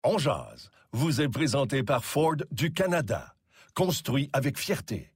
On jase vous est présenté par Ford du Canada. Construit avec fierté.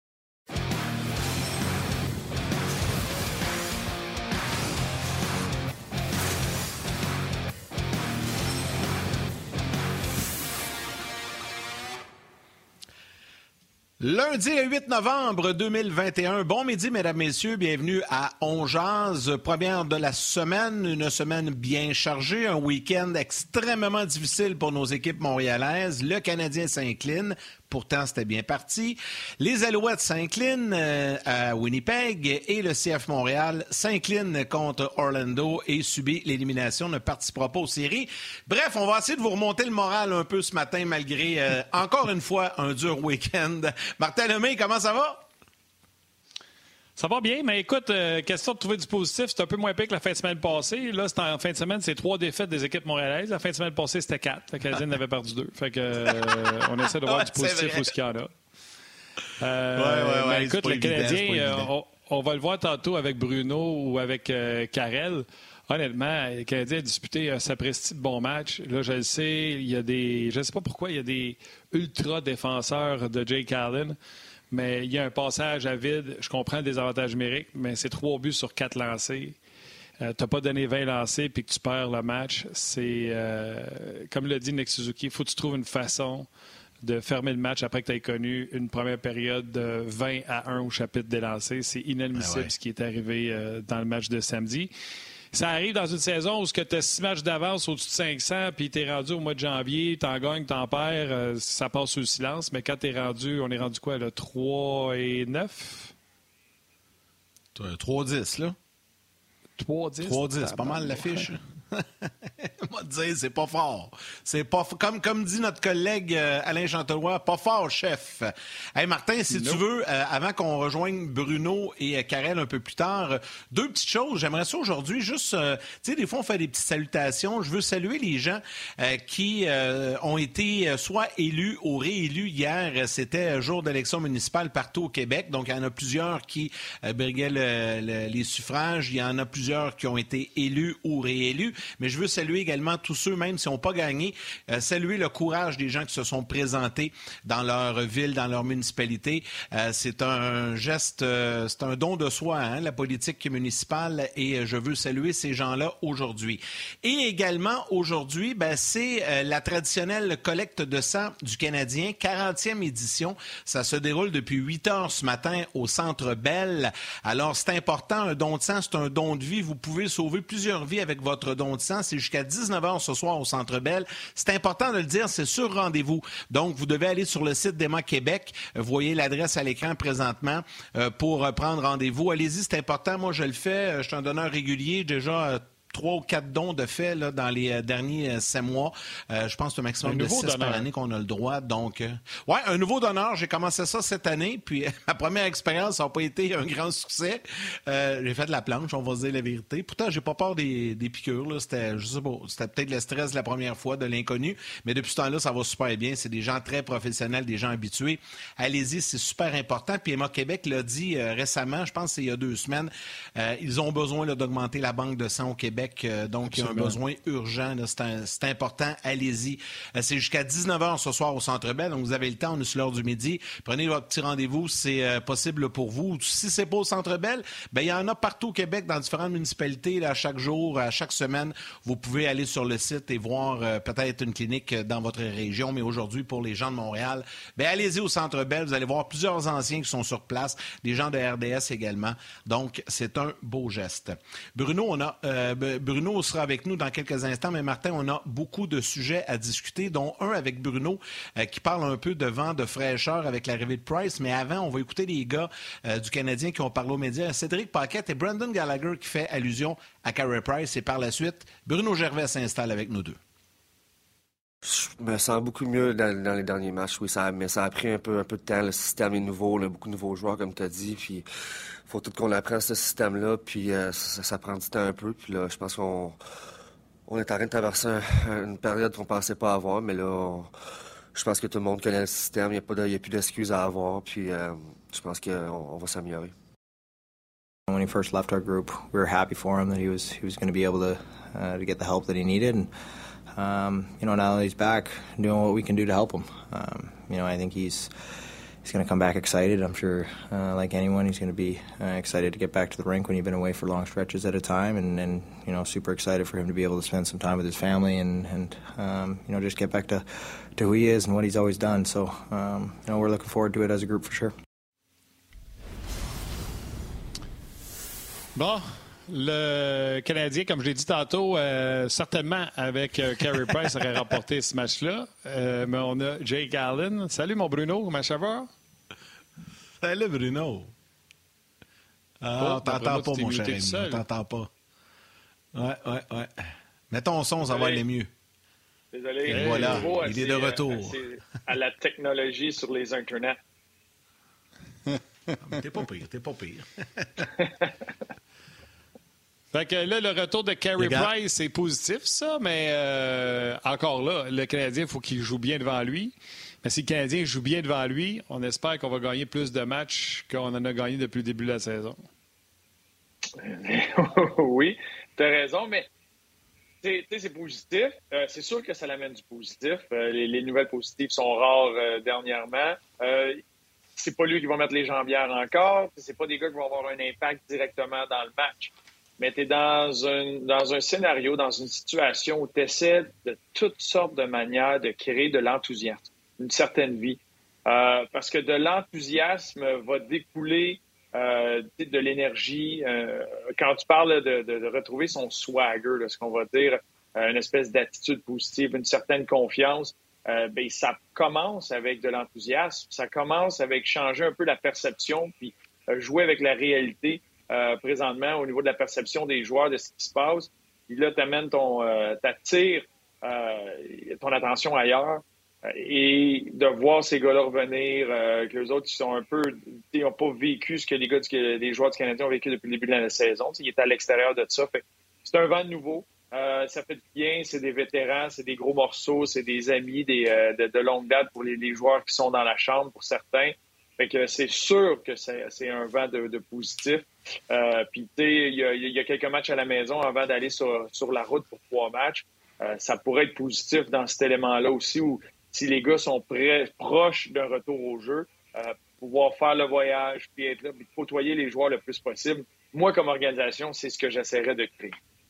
Lundi le 8 novembre 2021. Bon midi, mesdames, messieurs. Bienvenue à On jase. Première de la semaine. Une semaine bien chargée. Un week-end extrêmement difficile pour nos équipes montréalaises. Le Canadien s'incline. Pourtant, c'était bien parti. Les Alouettes s'inclinent à Winnipeg et le CF Montréal s'incline contre Orlando et subit l'élimination, ne participera pas aux séries. Bref, on va essayer de vous remonter le moral un peu ce matin malgré, encore une fois, un dur week-end. Martin Lemay, comment ça va? Ça va bien, mais écoute, question de trouver du positif, c'est un peu moins pire que la fin de semaine passée. Là, en fin de semaine, c'est 3 défaites des équipes montréalaises. La fin de semaine passée, c'était 4. Le Canadien en avait perdu 2. Fait que on essaie de voir du positif où ce qu'il y en a. Mais écoute, le Canadien, on va le voir tantôt avec Bruno ou avec Karel. Honnêtement, le Canadien a disputé un sapristi de bon match. Là, je le sais, il y a des... Je ne sais pas pourquoi, il y a des ultra-défenseurs de Jake Allen. Mais il y a un passage à vide. Je comprends le désavantage numérique, mais c'est 3 buts sur 4 lancés. Tu n'as pas donné 20 lancés puis que tu perds le match. C'est, comme l'a dit Nick Suzuki, il faut que tu trouves une façon de fermer le match après que tu aies connu une première période de 20-1 au chapitre des lancers. C'est inadmissible ce qui est arrivé dans le match de samedi. Ça arrive dans une saison où tu as 6 matchs d'avance au-dessus de 500, puis tu es rendu au mois de janvier, tu en gagnes, tu en perds, ça passe sous le silence. Mais quand tu es rendu, on est rendu quoi, là, 3-9? 3-10, là. 3-10? 3-10, c'est pas mal l'affiche. Moi, te dire, c'est pas fort. C'est pas comme dit notre collègue Alain Chantelois, pas fort, chef. Hey, Martin, si tu veux, avant qu'on rejoigne Bruno et Karel un peu plus tard, 2 petites choses. J'aimerais ça aujourd'hui, juste, tu sais, des fois, on fait des petites salutations. Je veux saluer les gens qui ont été soit élus ou réélus hier. C'était jour d'élection municipale partout au Québec. Donc, il y en a plusieurs qui briguaient les suffrages. Il y en a plusieurs qui ont été élus ou réélus. Mais je veux saluer également tous ceux, même s'ils n'ont pas gagné, saluer le courage des gens qui se sont présentés dans leur ville, dans leur municipalité. C'est un geste, c'est un don de soi, hein, la politique municipale, et je veux saluer ces gens-là aujourd'hui. Et également, aujourd'hui, c'est la traditionnelle collecte de sang du Canadien, 40e édition. Ça se déroule depuis 8 heures ce matin au Centre Bell. Alors, c'est important, un don de sang, c'est un don de vie. Vous pouvez sauver plusieurs vies avec votre don de sang. C'est jusqu'à 19h ce soir au Centre Bell. C'est important de le dire, c'est sur rendez-vous. Donc, vous devez aller sur le site d'Emma Québec. Vous voyez l'adresse à l'écran présentement pour prendre rendez-vous. Allez-y, c'est important. Moi, je le fais. Je suis un donneur régulier. Déjà 3 ou 4 dons de fait là, dans les derniers 7 mois. Je pense que c'est un maximum de 6 par année qu'on a le droit. Donc, un nouveau donneur. J'ai commencé ça cette année. Puis, ma première expérience n'a pas été un grand succès. J'ai fait de la planche, on va se dire la vérité. Pourtant, j'ai pas peur des piqûres. Là. C'était, je sais pas, c'était peut-être le stress de la première fois, de l'inconnu. Mais depuis ce temps-là, ça va super bien. C'est des gens très professionnels, des gens habitués. Allez-y, c'est super important. Puis, Emma Québec l'a dit récemment, je pense que c'est il y a 2 semaines, ils ont besoin là, d'augmenter la banque de sang au Québec. Donc, il y a un besoin urgent. Là, c'est important. Allez-y. C'est jusqu'à 19h ce soir au Centre Bell. Donc, vous avez le temps. On est sur l'heure du midi. Prenez votre petit rendez-vous. C'est possible pour vous. Si c'est pas au Centre Bell, il y en a partout au Québec, dans différentes municipalités. Là, chaque jour, chaque semaine, vous pouvez aller sur le site et voir peut-être une clinique dans votre région. Mais aujourd'hui, pour les gens de Montréal, allez-y au Centre Bell. Vous allez voir plusieurs anciens qui sont sur place. Des gens de RDS également. Donc, c'est un beau geste. Bruno sera avec nous dans quelques instants, mais Martin, on a beaucoup de sujets à discuter, dont un avec Bruno qui parle un peu de vent de fraîcheur avec l'arrivée de Price. Mais avant, on va écouter les gars du Canadien qui ont parlé aux médias. Cédric Paquette et Brendan Gallagher qui fait allusion à Carey Price. Et par la suite, Bruno Gervais s'installe avec nous deux. Je me sens beaucoup mieux dans les derniers matchs, oui, mais ça a pris un peu de temps. Le système est nouveau, là, beaucoup de nouveaux joueurs, comme tu as dit, puis il faut tout qu'on apprenne ce système-là, puis ça prend du temps un peu, puis là, je pense qu'on est en train de traverser une période qu'on ne pensait pas avoir, mais là, je pense que tout le monde connaît le système, il n'y a plus d'excuses à avoir, puis je pense qu'on va s'améliorer. When he first left our group, we were happy for him that he was going to be able to get the help that he needed. And now that he's back, doing what we can do to help him. I think he's going to come back excited. I'm sure, like anyone, he's going to be excited to get back to the rink when you've been away for long stretches at a time, and super excited for him to be able to spend some time with his family and just get back to who he is and what he's always done. So, we're looking forward to it as a group for sure. Bon, le Canadien, comme je l'ai dit tantôt, certainement avec Carey Price aurait remporté ce match-là. Mais on a Jake Allen. Salut mon Bruno, comment ça va? Salut Bruno. On t'entend pas, mon cher ami. On t'entend pas. Ouais. Mets ton son, ça va aller mieux. Désolé. Et voilà, il est de retour. À la technologie sur les internets. T'es pas pire. Fait que là, le retour de Carey Price, c'est positif, ça, mais encore là, le Canadien, il faut qu'il joue bien devant lui. Mais si le Canadien joue bien devant lui, on espère qu'on va gagner plus de matchs qu'on en a gagné depuis le début de la saison. Oui, tu as raison, mais c'est positif. C'est sûr que ça l'amène du positif. Les nouvelles positives sont rares dernièrement. C'est pas lui qui va mettre les jambières encore. C'est pas des gars qui vont avoir un impact directement dans le match. Mais tu es dans un scénario, dans une situation où tu essaies de toutes sortes de manières de créer de l'enthousiasme, une certaine vie. Parce que de l'enthousiasme va découler de l'énergie. Quand tu parles de retrouver son swagger, là, ce qu'on va dire, une espèce d'attitude positive, une certaine confiance, ça commence avec de l'enthousiasme. Ça commence avec changer un peu la perception, puis jouer avec la réalité. Présentement au niveau de la perception des joueurs de ce qui se passe. Puis là, t'attires ton attention ailleurs et de voir ces gars-là revenir, qu'eux autres, ils sont un peu... Ils n'ont pas vécu ce que les joueurs du Canadien ont vécu depuis le début de la saison. Ils étaient à l'extérieur de ça. Fait, c'est un vent nouveau. Ça fait du bien. C'est des vétérans, c'est des gros morceaux, c'est des amis de longue date pour les joueurs qui sont dans la chambre, pour certains. Fait que c'est sûr que c'est un vent de positif. Puis, tu sais, il y a quelques matchs à la maison avant d'aller sur la route pour 3 matchs. Ça pourrait être positif dans cet élément-là aussi, où si les gars sont proches d'un retour au jeu, pouvoir faire le voyage, puis être là, puis côtoyer les joueurs le plus possible. Moi, comme organisation, c'est ce que j'essaierais de créer.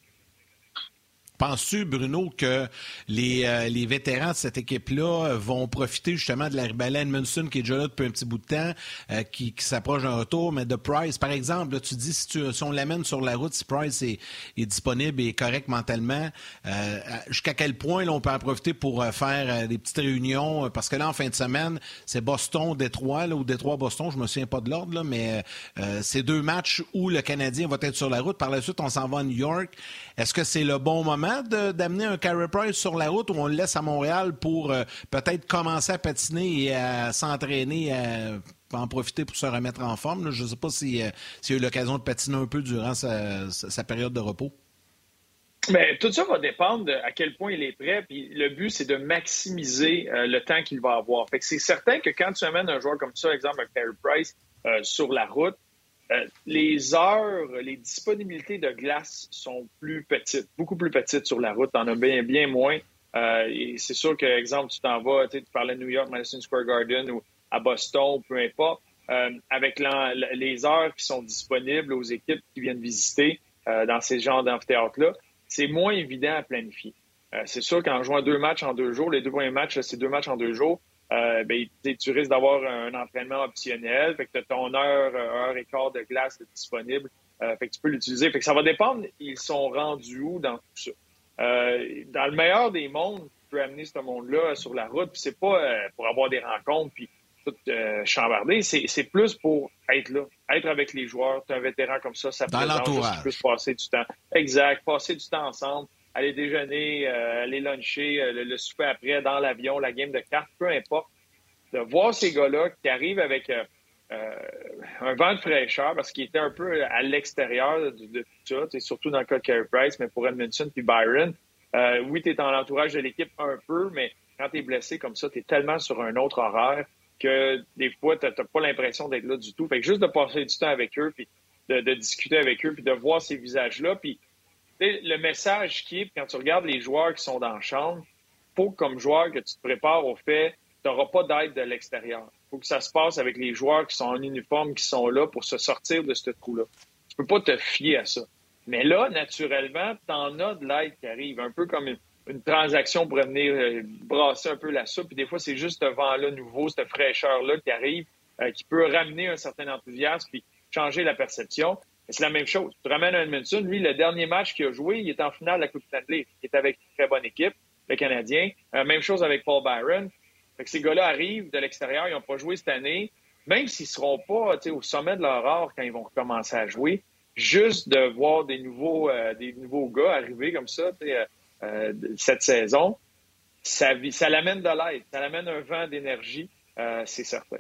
Penses-tu, Bruno, que les vétérans de cette équipe-là vont profiter justement de la ribambelle Edmundson qui est déjà là depuis un petit bout de temps, qui s'approche d'un retour, mais de Price, par exemple, là, tu dis si on l'amène sur la route, si Price est disponible et correct mentalement, jusqu'à quel point là, on peut en profiter pour faire des petites réunions, parce que là, en fin de semaine, c'est Boston-Détroit, ou Détroit-Boston, je me souviens pas de l'ordre, là, mais c'est 2 matchs où le Canadien va être sur la route. Par la suite, on s'en va à New York. Est-ce que c'est le bon moment d'amener un Carey Price sur la route ou on le laisse à Montréal pour peut-être commencer à patiner et à s'entraîner, à en profiter pour se remettre en forme? Là, je ne sais pas s'il a eu l'occasion de patiner un peu durant sa période de repos. Mais tout ça va dépendre de à quel point il est prêt. Puis le but, c'est de maximiser le temps qu'il va avoir. Fait que c'est certain que quand tu amènes un joueur comme ça, exemple un Carey Price, sur la route, les heures, les disponibilités de glace sont plus petites, beaucoup plus petites sur la route. T'en as bien moins. Et c'est sûr que, exemple, tu t'en vas, tu parlais de New York, Madison Square Garden ou à Boston, peu importe, avec les heures qui sont disponibles aux équipes qui viennent visiter dans ces genres d'amphithéâtres-là, c'est moins évident à planifier. C'est sûr qu'en jouant 2 matchs en 2 jours, les 2 premiers matchs, c'est 2 matchs en 2 jours, tu risques d'avoir un entraînement optionnel. Fait que tu as ton heure et quart de glace disponible. Fait que tu peux l'utiliser. Fait que ça va dépendre, ils sont rendus où dans tout ça. Dans le meilleur des mondes, tu peux amener ce monde-là sur la route. Puis c'est pas pour avoir des rencontres puis tout chambarder. C'est plus pour être là, être avec les joueurs. Tu es un vétéran comme ça dans l'entourage. Tu peux passer du temps. Exact. Passer du temps ensemble. Aller déjeuner, aller luncher, le souper après, dans l'avion, la game de cartes, peu importe. De voir ces gars-là qui arrivent avec un vent de fraîcheur, parce qu'ils étaient un peu à l'extérieur de tout ça, surtout dans le cas de Carey Price, mais pour Edmundson puis Byron. Oui, tu es dans l'entourage de l'équipe un peu, mais quand tu es blessé comme ça, tu es tellement sur un autre horaire que des fois, tu n'as pas l'impression d'être là du tout. Fait que juste de passer du temps avec eux, puis de discuter avec eux, puis de voir ces visages-là, puis le message qui est, quand tu regardes les joueurs qui sont dans la chambre, il faut comme joueur que tu te prépares au fait que tu n'auras pas d'aide de l'extérieur. Il faut que ça se passe avec les joueurs qui sont en uniforme, qui sont là pour se sortir de ce trou-là. Tu peux pas te fier à ça. Mais là, naturellement, tu en as de l'aide qui arrive, un peu comme une transaction pour venir brasser un peu la soupe. Puis des fois, c'est juste ce vent-là nouveau, cette fraîcheur-là qui arrive, qui peut ramener un certain enthousiasme puis changer la perception. Mais c'est la même chose. Tu te ramènes à Edmonton, lui, le dernier match qu'il a joué, il est en finale de la Coupe Stanley. Il est avec une très bonne équipe, le Canadien. Même chose avec Paul Byron. Fait que ces gars-là arrivent de l'extérieur, ils n'ont pas joué cette année. Même s'ils ne seront pas au sommet de leur art quand ils vont recommencer à jouer, juste de voir des nouveaux gars arriver comme ça cette saison, ça l'amène de l'aide, ça l'amène un vent d'énergie, c'est certain.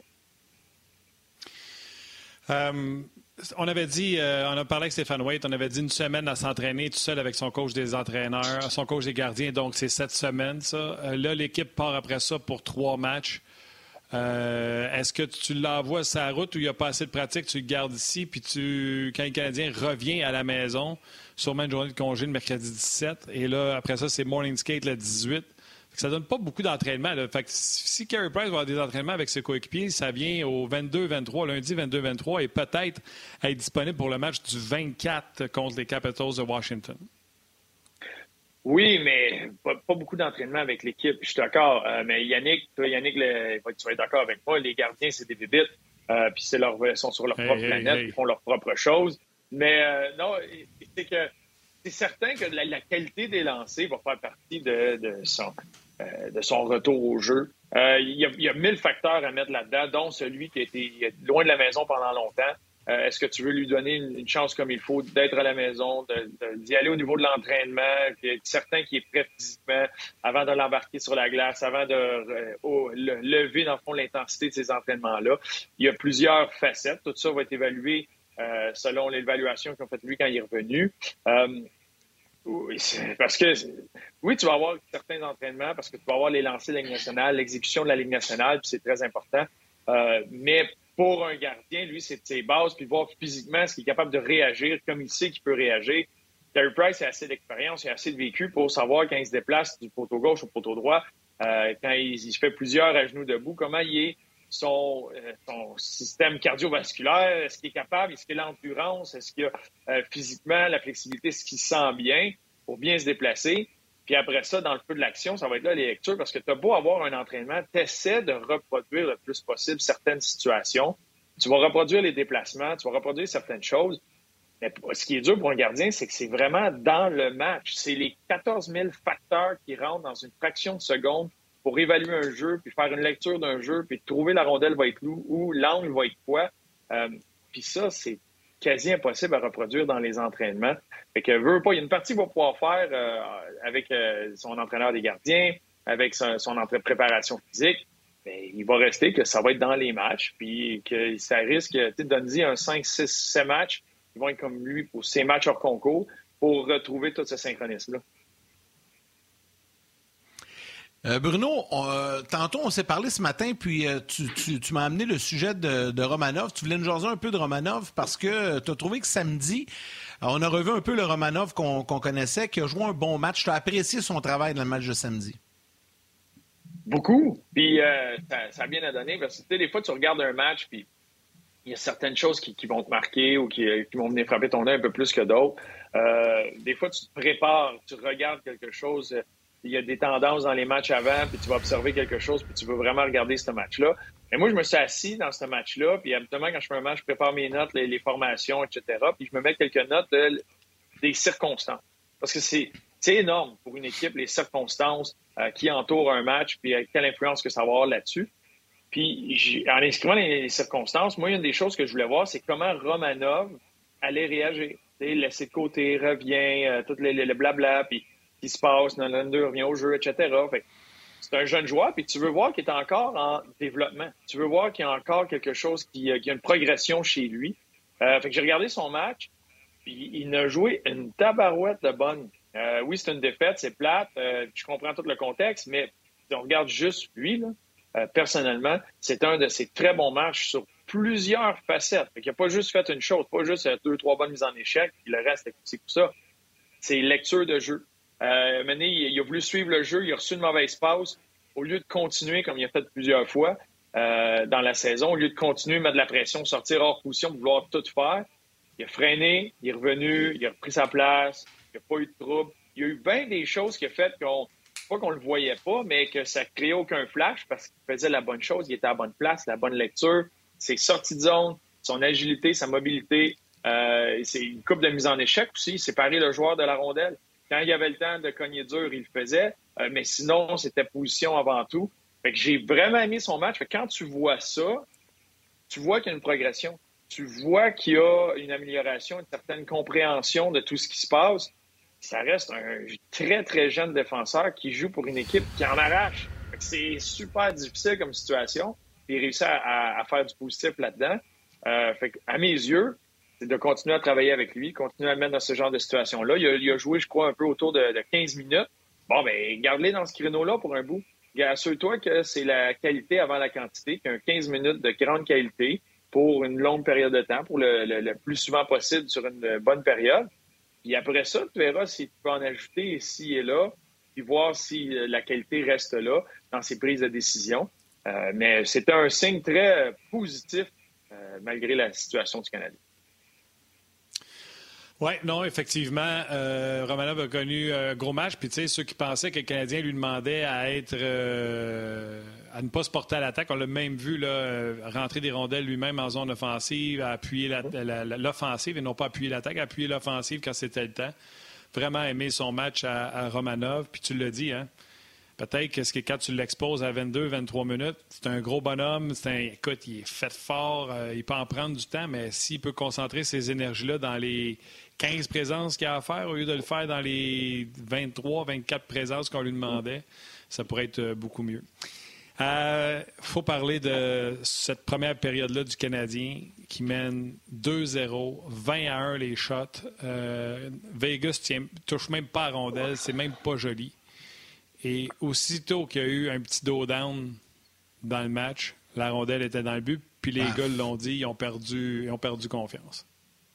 On avait dit, on a parlé avec Stéphane Waite, on avait dit une semaine à s'entraîner tout seul avec son coach des entraîneurs, son coach des gardiens, donc c'est 7 semaines, ça. Là, l'équipe part après ça pour 3 matchs. Est-ce que tu l'envoies sur la route où il n'y a pas assez de pratique, tu le gardes ici, puis quand le Canadien revient à la maison, sûrement une journée de congé le mercredi 17, et là, après ça, c'est morning skate le 18. Ça donne pas beaucoup d'entraînement. Là. Fait que si Carey Price va avoir des entraînements avec ses coéquipiers, ça vient au 22-23, lundi 22-23, et peut-être être disponible pour le match du 24 contre les Capitals de Washington. Oui, mais pas beaucoup d'entraînement avec l'équipe. Je suis d'accord. Mais Yannick, tu vas être d'accord avec moi, les gardiens, c'est des bébites. Puis ils sont sur leur propre planète, ils font leur propre chose. Mais non, c'est certain que la qualité des lancers va faire partie de son retour au jeu. Il y a 1000 facteurs à mettre là-dedans, dont celui qui a été loin de la maison pendant longtemps. Est-ce que tu veux lui donner une chance comme il faut d'être à la maison, d'y aller au niveau de l'entraînement, certain qu'il est prêt physiquement avant de l'embarquer sur la glace, avant de lever, dans le fond, l'intensité de ces entraînements-là? Il y a plusieurs facettes. Tout ça va être évalué selon l'évaluation qu'ils ont faite lui quand il est revenu. Parce que, oui, tu vas avoir certains entraînements parce que tu vas avoir les lancers de la Ligue nationale, l'exécution de la Ligue nationale, puis c'est très important. Mais pour un gardien, lui, c'est de ses bases, puis voir physiquement ce qu'il est capable de réagir, comme il sait qu'il peut réagir. Carey Price a assez d'expérience, il a assez de vécu pour savoir quand il se déplace du poteau gauche au poteau droit, quand il fait plusieurs à genoux debout, comment il est son système cardiovasculaire, est-ce qu'il est capable, est-ce qu'il a l'endurance, est-ce qu'il a physiquement la flexibilité, est-ce qu'il se sent bien pour bien se déplacer. Puis après ça, dans le feu de l'action, ça va être là les lectures, parce que tu as beau avoir un entraînement, tu essaies de reproduire le plus possible certaines situations. Tu vas reproduire les déplacements, tu vas reproduire certaines choses. Mais ce qui est dur pour un gardien, c'est que c'est vraiment dans le match. C'est les 14 000 facteurs qui rentrent dans une fraction de seconde pour évaluer un jeu, puis faire une lecture d'un jeu, puis trouver la rondelle va être où l'angle va être quoi. Puis ça, c'est quasi impossible à reproduire dans les entraînements. Fait que veut pas, il y a une partie qu'il va pouvoir faire avec son entraîneur des gardiens, avec son préparation physique, mais il va rester que ça va être dans les matchs, puis que ça risque, de donner un 5, 6, 7 matchs, ils vont être comme lui pour ces matchs hors concours, pour retrouver tout ce synchronisme-là. Bruno, tantôt on s'est parlé ce matin, puis tu m'as amené le sujet de Romanov. Tu voulais nous jaser un peu de Romanov parce que tu as trouvé que samedi, on a revu un peu le Romanov qu'on connaissait, qui a joué un bon match. Tu as apprécié son travail dans le match de samedi? Beaucoup. Puis ça a bien à donner parce que des fois, tu regardes un match, puis il y a certaines choses qui vont te marquer ou qui vont venir frapper ton œil un peu plus que d'autres. Des fois, tu te prépares, tu regardes quelque chose. Il y a des tendances dans les matchs avant, puis tu vas observer quelque chose, puis tu veux vraiment regarder ce match-là. Et moi, je me suis assis dans ce match-là, puis habituellement, quand je fais un match, je prépare mes notes, les formations, etc., puis je me mets quelques notes des circonstances. Parce que c'est énorme pour une équipe, les circonstances qui entourent un match, puis quelle influence que ça va avoir là-dessus. Puis, en inscrivant les circonstances, moi, une des choses que je voulais voir, c'est comment Romanov allait réagir. Laisser de côté, revient, tout le blabla, puis qui se passe, Nylander revient au jeu, etc. Fait que c'est un jeune joueur, puis tu veux voir qu'il est encore en développement. Tu veux voir qu'il y a encore quelque chose, qu'il y a une progression chez lui. Fait que j'ai regardé son match, puis il a joué une tabarouette de bonne. Oui, c'est une défaite, c'est plate, je comprends tout le contexte, mais si on regarde juste lui, là, personnellement, c'est un de ses très bons matchs sur plusieurs facettes. Fait qu'il n'a pas juste fait une chose, pas juste 2-3 bonnes mises en échec, puis le reste, c'est tout ça. ses lectures de jeu. Maintenant, il a voulu suivre le jeu, il a reçu une mauvaise passe. Au lieu de continuer, comme il a fait plusieurs fois dans la saison, au lieu de continuer, mettre de la pression, sortir hors position pour vouloir tout faire, il a freiné, il est revenu, il a repris sa place, il n'y a pas eu de trouble. Il y a eu bien des choses qui ont fait pas qu'on le voyait pas, mais que ça ne créait aucun flash parce qu'il faisait la bonne chose, il était à la bonne place, la bonne lecture, ses sorties de zone, son agilité, sa mobilité. C'est une coupe de mise en échec aussi, séparer le joueur de la rondelle. Quand il y avait le temps de cogner dur, il le faisait, mais sinon, c'était position avant tout. Fait que j'ai vraiment aimé son match. Fait que quand tu vois ça, tu vois qu'il y a une progression. Tu vois qu'il y a une amélioration, une certaine compréhension de tout ce qui se passe. Ça reste un très, très jeune défenseur qui joue pour une équipe qui en arrache. Fait que c'est super difficile comme situation. Puis il réussit à faire du positif là-dedans. Fait que, à mes yeux, c'est de continuer à travailler avec lui, continuer à le mettre dans ce genre de situation-là. Il a joué, je crois, un peu autour de 15 minutes. Bon, bien, garde-les dans ce créneau-là pour un bout. Assure-toi que c'est la qualité avant la quantité, qu'il y a un 15 minutes de grande qualité pour une longue période de temps, pour le plus souvent possible sur une bonne période. Puis après ça, tu verras si tu peux en ajouter ici et là, puis voir si la qualité reste là dans ses prises de décision. Mais c'était un signe très positif malgré la situation du Canadien. Oui, non, effectivement, Romanov a connu un gros match. Puis, tu sais, ceux qui pensaient que le Canadien lui demandait à être à ne pas se porter à l'attaque, on l'a même vu là, rentrer des rondelles lui-même en zone offensive, à appuyer l'offensive et non pas appuyer l'attaque, appuyer l'offensive quand c'était le temps. Vraiment aimé son match à Romanov. Puis tu l'as dit, hein? Peut-être que quand tu l'exposes à 22-23 minutes, c'est un gros bonhomme. Écoute, il est fait fort. Il peut en prendre du temps, mais s'il peut concentrer ses énergies-là dans les 15 présences qu'il a à faire, au lieu de le faire dans les 23-24 présences qu'on lui demandait, ça pourrait être beaucoup mieux. Faut parler de cette première période-là du Canadien qui mène 2-0, 20-1 les shots. Vegas touche même pas à rondelle, c'est même pas joli. Et aussitôt qu'il y a eu un petit down dans le match, la rondelle était dans le but, puis les gars l'ont dit, ils ont perdu confiance.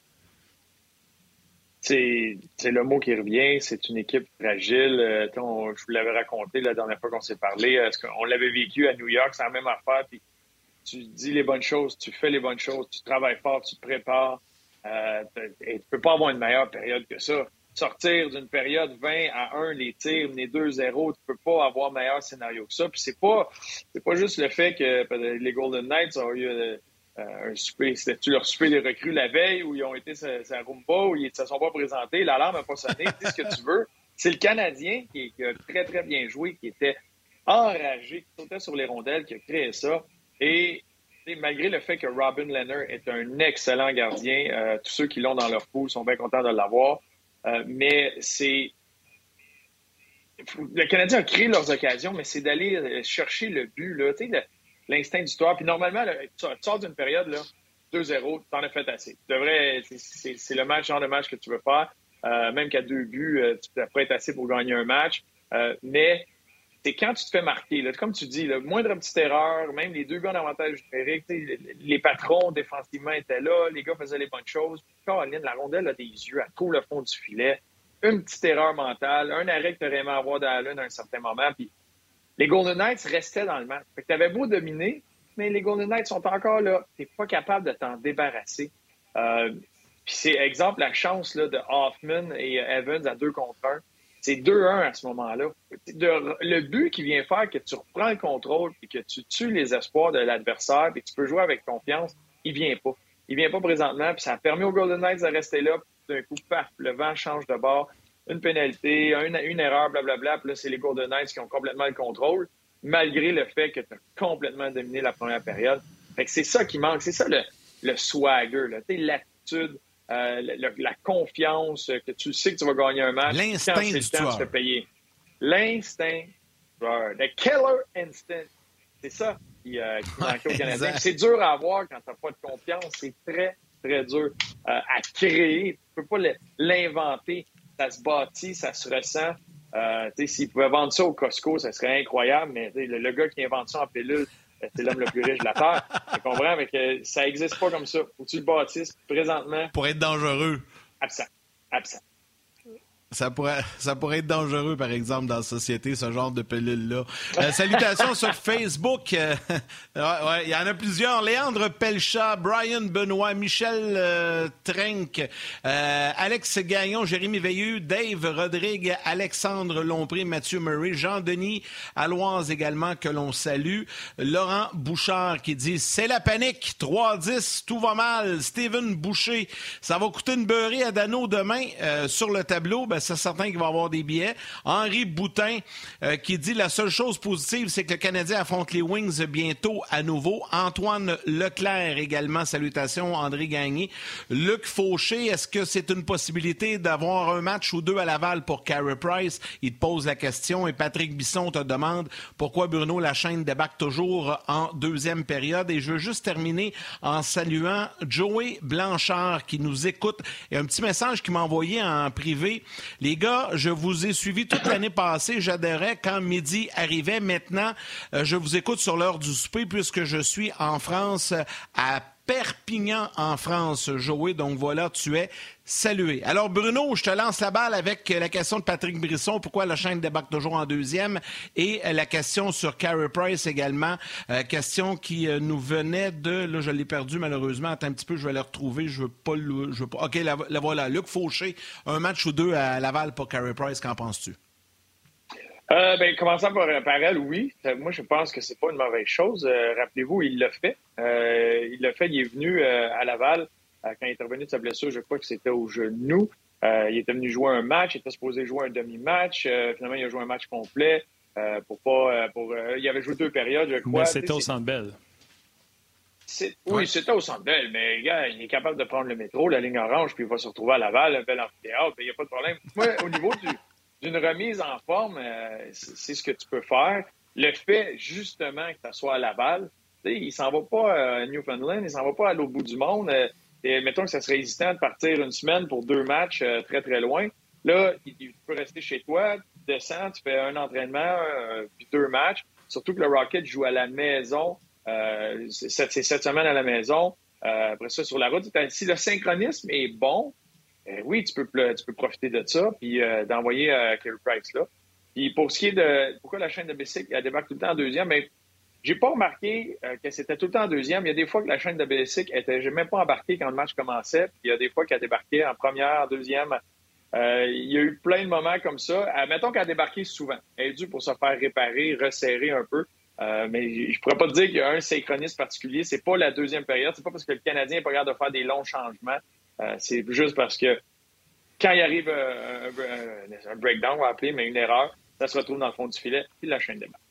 C'est le mot qui revient, c'est une équipe fragile. Je vous l'avais raconté la dernière fois qu'on s'est parlé. On l'avait vécu à New York, c'est la même affaire. Puis tu dis les bonnes choses, tu fais les bonnes choses, tu travailles fort, tu te prépares. Et tu peux pas avoir une meilleure période que ça. Sortir d'une période 20-1, les tirs, les 2-0, tu peux pas avoir meilleur scénario que ça. Puis c'est pas juste le fait que les Golden Knights ont eu un souper, c'était-tu leur souper des recrues la veille où ils ont été sa Rumba, où ils ne se sont pas présentés, l'alarme n'a pas sonné, dis ce que tu veux. C'est le Canadien qui a très, très bien joué, qui était enragé, qui sautait sur les rondelles, qui a créé ça. Et malgré le fait que Robin Lehner est un excellent gardien, tous ceux qui l'ont dans leur pool sont bien contents de l'avoir. Mais le Canadien a créé leurs occasions, mais c'est d'aller chercher le but, là, tu sais, l'instinct du tueur. Puis normalement, là, tu sors d'une période, là, 2-0, t'en as fait assez. C'est le genre de match que tu veux faire. Même qu'à 2 buts, tu pourrais être assez pour gagner un match. Mais c'est quand tu te fais marquer, là, comme tu dis, la moindre petite erreur, même les 2 buts en avantage numérique, les patrons défensivement étaient là, les gars faisaient les bonnes choses. Caroline, la rondelle a des yeux, elle court le fond du filet. Une petite erreur mentale, un arrêt que tu aurais aimé avoir dans la lune à un certain moment. Puis les Golden Knights restaient dans le match. Fait que tu avais beau dominer, mais les Golden Knights sont encore là. Tu n'es pas capable de t'en débarrasser. Puis c'est, exemple, la chance là, de Hoffman et Evans à 2 contre 1. C'est 2-1 à ce moment-là. Le but qui vient faire que tu reprends le contrôle et que tu tues les espoirs de l'adversaire et que tu peux jouer avec confiance, il vient pas. Il vient pas présentement, puis ça a permis aux Golden Knights de rester là. Puis d'un coup, paf, le vent change de bord. Une pénalité, une erreur, blablabla. Puis là, c'est les Golden Knights qui ont complètement le contrôle, malgré le fait que tu as complètement dominé la première période. Fait que c'est ça qui manque. C'est ça le swagger, là. Tu sais, l'attitude, la confiance, que tu sais que tu vas gagner un match. L'instinct quand c'est le temps de te payer. L'instinct, le killer instinct. C'est ça qui manquait au Canadien. C'est dur à avoir quand tu n'as pas de confiance. C'est très, très dur à créer. Tu ne peux pas l'inventer. Ça se bâtit, ça se ressent. S'ils pouvaient vendre ça au Costco, ça serait incroyable, mais le gars qui invente ça en pilule, c'est l'homme le plus riche de la Terre. Tu comprends? Mais que ça n'existe pas comme ça. Faut que tu le bâtisses présentement. Pour être dangereux. Absent. Ça pourrait être dangereux, par exemple, dans la société, ce genre de pilule-là. Salutations sur Facebook. Il y en a plusieurs. Léandre Pelchat, Brian Benoît, Michel Trenc, Alex Gagnon, Jérémy Veilleux, Dave Rodrigue, Alexandre Lompré, Mathieu Murray, Jean-Denis Aloise également, que l'on salue. Laurent Bouchard qui dit « C'est la panique, 3-10, tout va mal. » Steven Boucher, ça va coûter une beurrée à Dano demain sur le tableau. C'est certain qu'il va y avoir des billets. Henri Boutin qui dit la seule chose positive, c'est que le Canadien affronte les Wings bientôt à nouveau. Antoine Leclerc également, salutations, André Gagné. Luc Fauché, est-ce que c'est une possibilité d'avoir un match ou deux à Laval pour Carey Price? Il te pose la question. Et Patrick Bisson te demande pourquoi Bruno Lachaine débarque toujours en deuxième période. Et je veux juste terminer en saluant Joey Blanchard qui nous écoute. Et un petit message qu'il m'a envoyé en privé. Les gars, je vous ai suivi toute l'année passée. J'adorais quand midi arrivait. Maintenant, je vous écoute sur l'heure du souper puisque je suis en France, à Perpignan, en France, Joey. Donc voilà, tu es salué. Alors Bruno, je te lance la balle avec la question de Patrick Brisson. Pourquoi la chaîne débarque toujours en deuxième? Et la question sur Carey Price également. Question qui nous venait de... Là, je l'ai perdu malheureusement. Attends un petit peu, je vais la retrouver. Je veux pas... OK, la voilà. Luc Fauché, un match ou deux à Laval pour Carey Price. Qu'en penses-tu? Commençant par elle, oui. Moi, je pense que c'est pas une mauvaise chose. Rappelez-vous, il l'a fait. Il est venu à Laval quand il est revenu de sa blessure. Je crois que c'était au genou. Il était venu jouer un match. Il était supposé jouer un demi-match. Finalement, il a joué un match complet. Il avait joué 2 périodes, je crois. Mais c'était au Centre Bell. Oui, c'était au Centre Bell, mais gars, il est capable de prendre le métro, la ligne orange, puis il va se retrouver à Laval, un bel amphithéâtre. Il n'y a pas de problème. Moi, au niveau d'une remise en forme, c'est ce que tu peux faire. Le fait, justement, que ça soit à Laval, il ne s'en va pas à Newfoundland, il ne s'en va pas à l'autre bout du monde. Et mettons que ça serait hésitant de partir une semaine pour 2 matchs très, très loin. Là, tu peux rester chez toi, tu descends, tu fais un entraînement, puis 2 matchs. Surtout que le Rocket joue à la maison. C'est cette semaine à la maison. Après ça, sur la route, si le synchronisme est bon, oui, tu peux profiter de ça puis d'envoyer Carey Price là. Puis pour ce qui est de pourquoi la chaîne de Bessic elle débarque tout le temps en deuxième, mais j'ai pas remarqué que c'était tout le temps en deuxième. Il y a des fois que la chaîne de Bessic était même pas embarquée quand le match commençait. Puis il y a des fois qu'elle débarquait en première, en deuxième. Il y a eu plein de moments comme ça. Mettons qu'elle a débarqué souvent. Elle est due pour se faire réparer, resserrer un peu. Mais je pourrais pas te dire qu'il y a un synchronisme particulier. C'est pas la deuxième période. C'est pas parce que le Canadien n'est pas capable de faire des longs changements. C'est juste parce que quand il arrive un breakdown, on va appeler, mais une erreur, ça se retrouve dans le fond du filet, puis la chaîne démarre.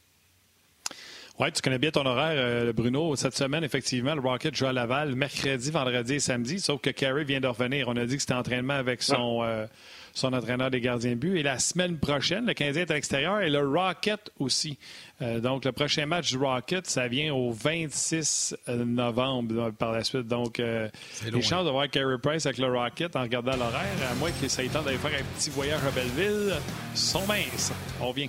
Oui, tu connais bien ton horaire, Bruno. Cette semaine, effectivement, le Rocket joue à Laval mercredi, vendredi et samedi, sauf que Carey vient de revenir. On a dit que c'était entraînement avec son entraîneur des gardiens de but. Et la semaine prochaine, le Canadien est à l'extérieur et le Rocket aussi. Donc, le prochain match du Rocket, ça vient au 26 novembre par la suite. Donc, les chances de voir Carey Price avec le Rocket en regardant l'horaire, à moins que ça ait temps d'aller faire un petit voyage à Belleville, sont minces. On revient.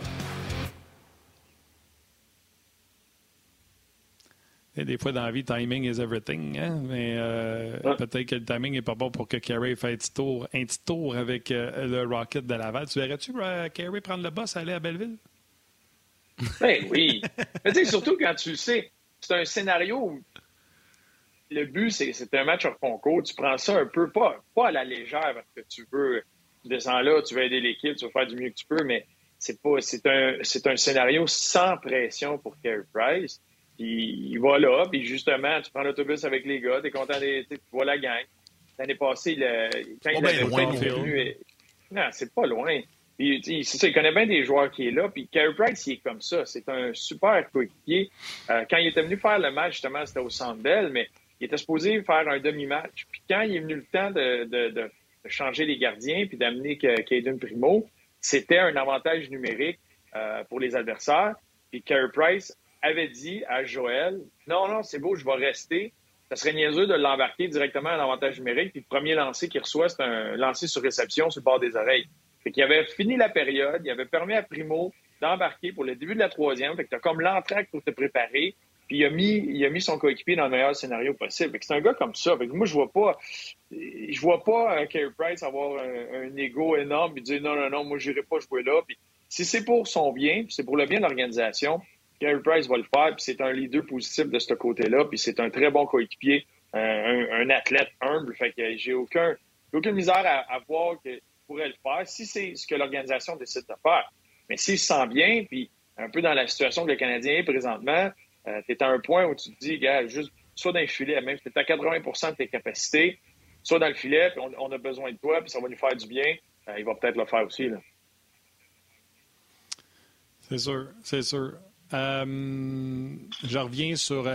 Et des fois, dans la vie, timing is everything. Hein? Mais peut-être que le timing n'est pas bon pour que Carey fasse un petit tour avec le Rocket de Laval. Tu verrais-tu Carey prendre le boss et aller à Belleville? Ben oui. Mais tu sais, surtout quand tu le sais, c'est un scénario où le but, c'est un match hors concours. Tu prends ça un peu, pas à la légère, parce que tu descends là, tu veux aider l'équipe, tu veux faire du mieux que tu peux, mais c'est un scénario sans pression pour Carey Price. Puis il va là, puis justement, tu prends l'autobus avec les gars, t'es content, tu vois la gang. L'année passée, quand il est venu... Non, c'est pas loin. Puis, c'est ça, il connaît bien des joueurs qui est là. Puis Carey Price, il est comme ça. C'est un super coéquipier. Quand il était venu faire le match, justement, c'était au Centre Bell, mais il était supposé faire un demi-match. Puis quand il est venu le temps de changer les gardiens puis d'amener Caden Primo, c'était un avantage numérique pour les adversaires. Puis Carey Price avait dit à Joël, non, c'est beau, je vais rester. Ça serait niaiseux de l'embarquer directement en avantage numérique. Puis le premier lancer qu'il reçoit, c'est un lancer sur réception sur le bord des oreilles. Fait qu'il avait fini la période, il avait permis à Primo d'embarquer pour le début de la troisième. Fait que tu as comme l'entraque pour te préparer. Puis il a mis son coéquipier dans le meilleur scénario possible. C'est un gars comme ça. Moi, je vois pas Carey Price avoir un ego énorme et dire non, moi, je n'irai pas jouer là. Puis si c'est pour son bien, puis c'est pour le bien de l'organisation, Carey Price va le faire. Puis c'est un leader positif de ce côté-là. Puis c'est un très bon coéquipier, un athlète humble. Fait que j'ai aucune misère à voir qu'il pourrait le faire si c'est ce que l'organisation décide de faire. Mais s'il se sent bien, puis un peu dans la situation que le Canadien est présentement, tu es à un point où tu te dis, gars, juste soit dans le filet, même si tu es à 80 de tes capacités, soit dans le filet, puis on a besoin de toi, puis ça va nous faire du bien, il va peut-être le faire aussi. Là. C'est sûr, c'est sûr. Je reviens sur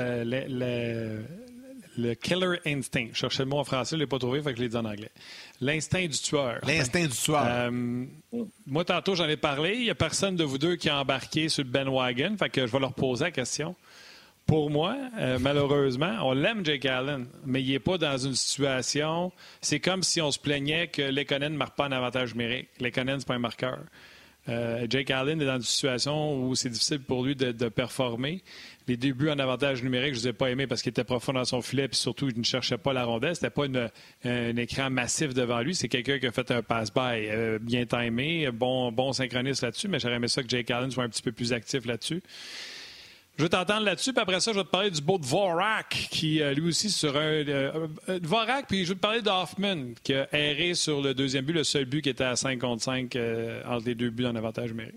le killer instinct. Je cherchais le mot en français, je ne l'ai pas trouvé, fait que je l'ai dit en anglais. L'instinct du tueur. L'instinct du tueur. Moi, tantôt, j'en ai parlé. Il n'y a personne de vous deux qui a embarqué sur le bandwagon, fait que je vais leur poser la question. Pour moi, malheureusement, on l'aime, Jake Allen, mais il n'est pas dans une situation... C'est comme si on se plaignait que Lekonen ne marque pas en avantage numérique. Lekonen, ce n'est pas un marqueur. Jake Allen est dans une situation où c'est difficile pour lui de performer. Les débuts en avantage numérique, je ne les ai pas aimés parce qu'il était profond dans son filet, puis surtout, il ne cherchait pas la rondelle. C'était pas un écran massif devant lui. C'est quelqu'un qui a fait un pass-by bien timé, bon synchroniste là-dessus, mais j'aurais aimé ça que Jake Allen soit un petit peu plus actif là-dessus. Je vais t'entendre là-dessus, puis après ça, je vais te parler du beau de Dvorak, qui, lui aussi, sur Dvorak, puis je vais te parler d'Hoffman, qui a erré sur le deuxième but, le seul but qui était à 5 contre 5 entre les deux buts en avantage numérique.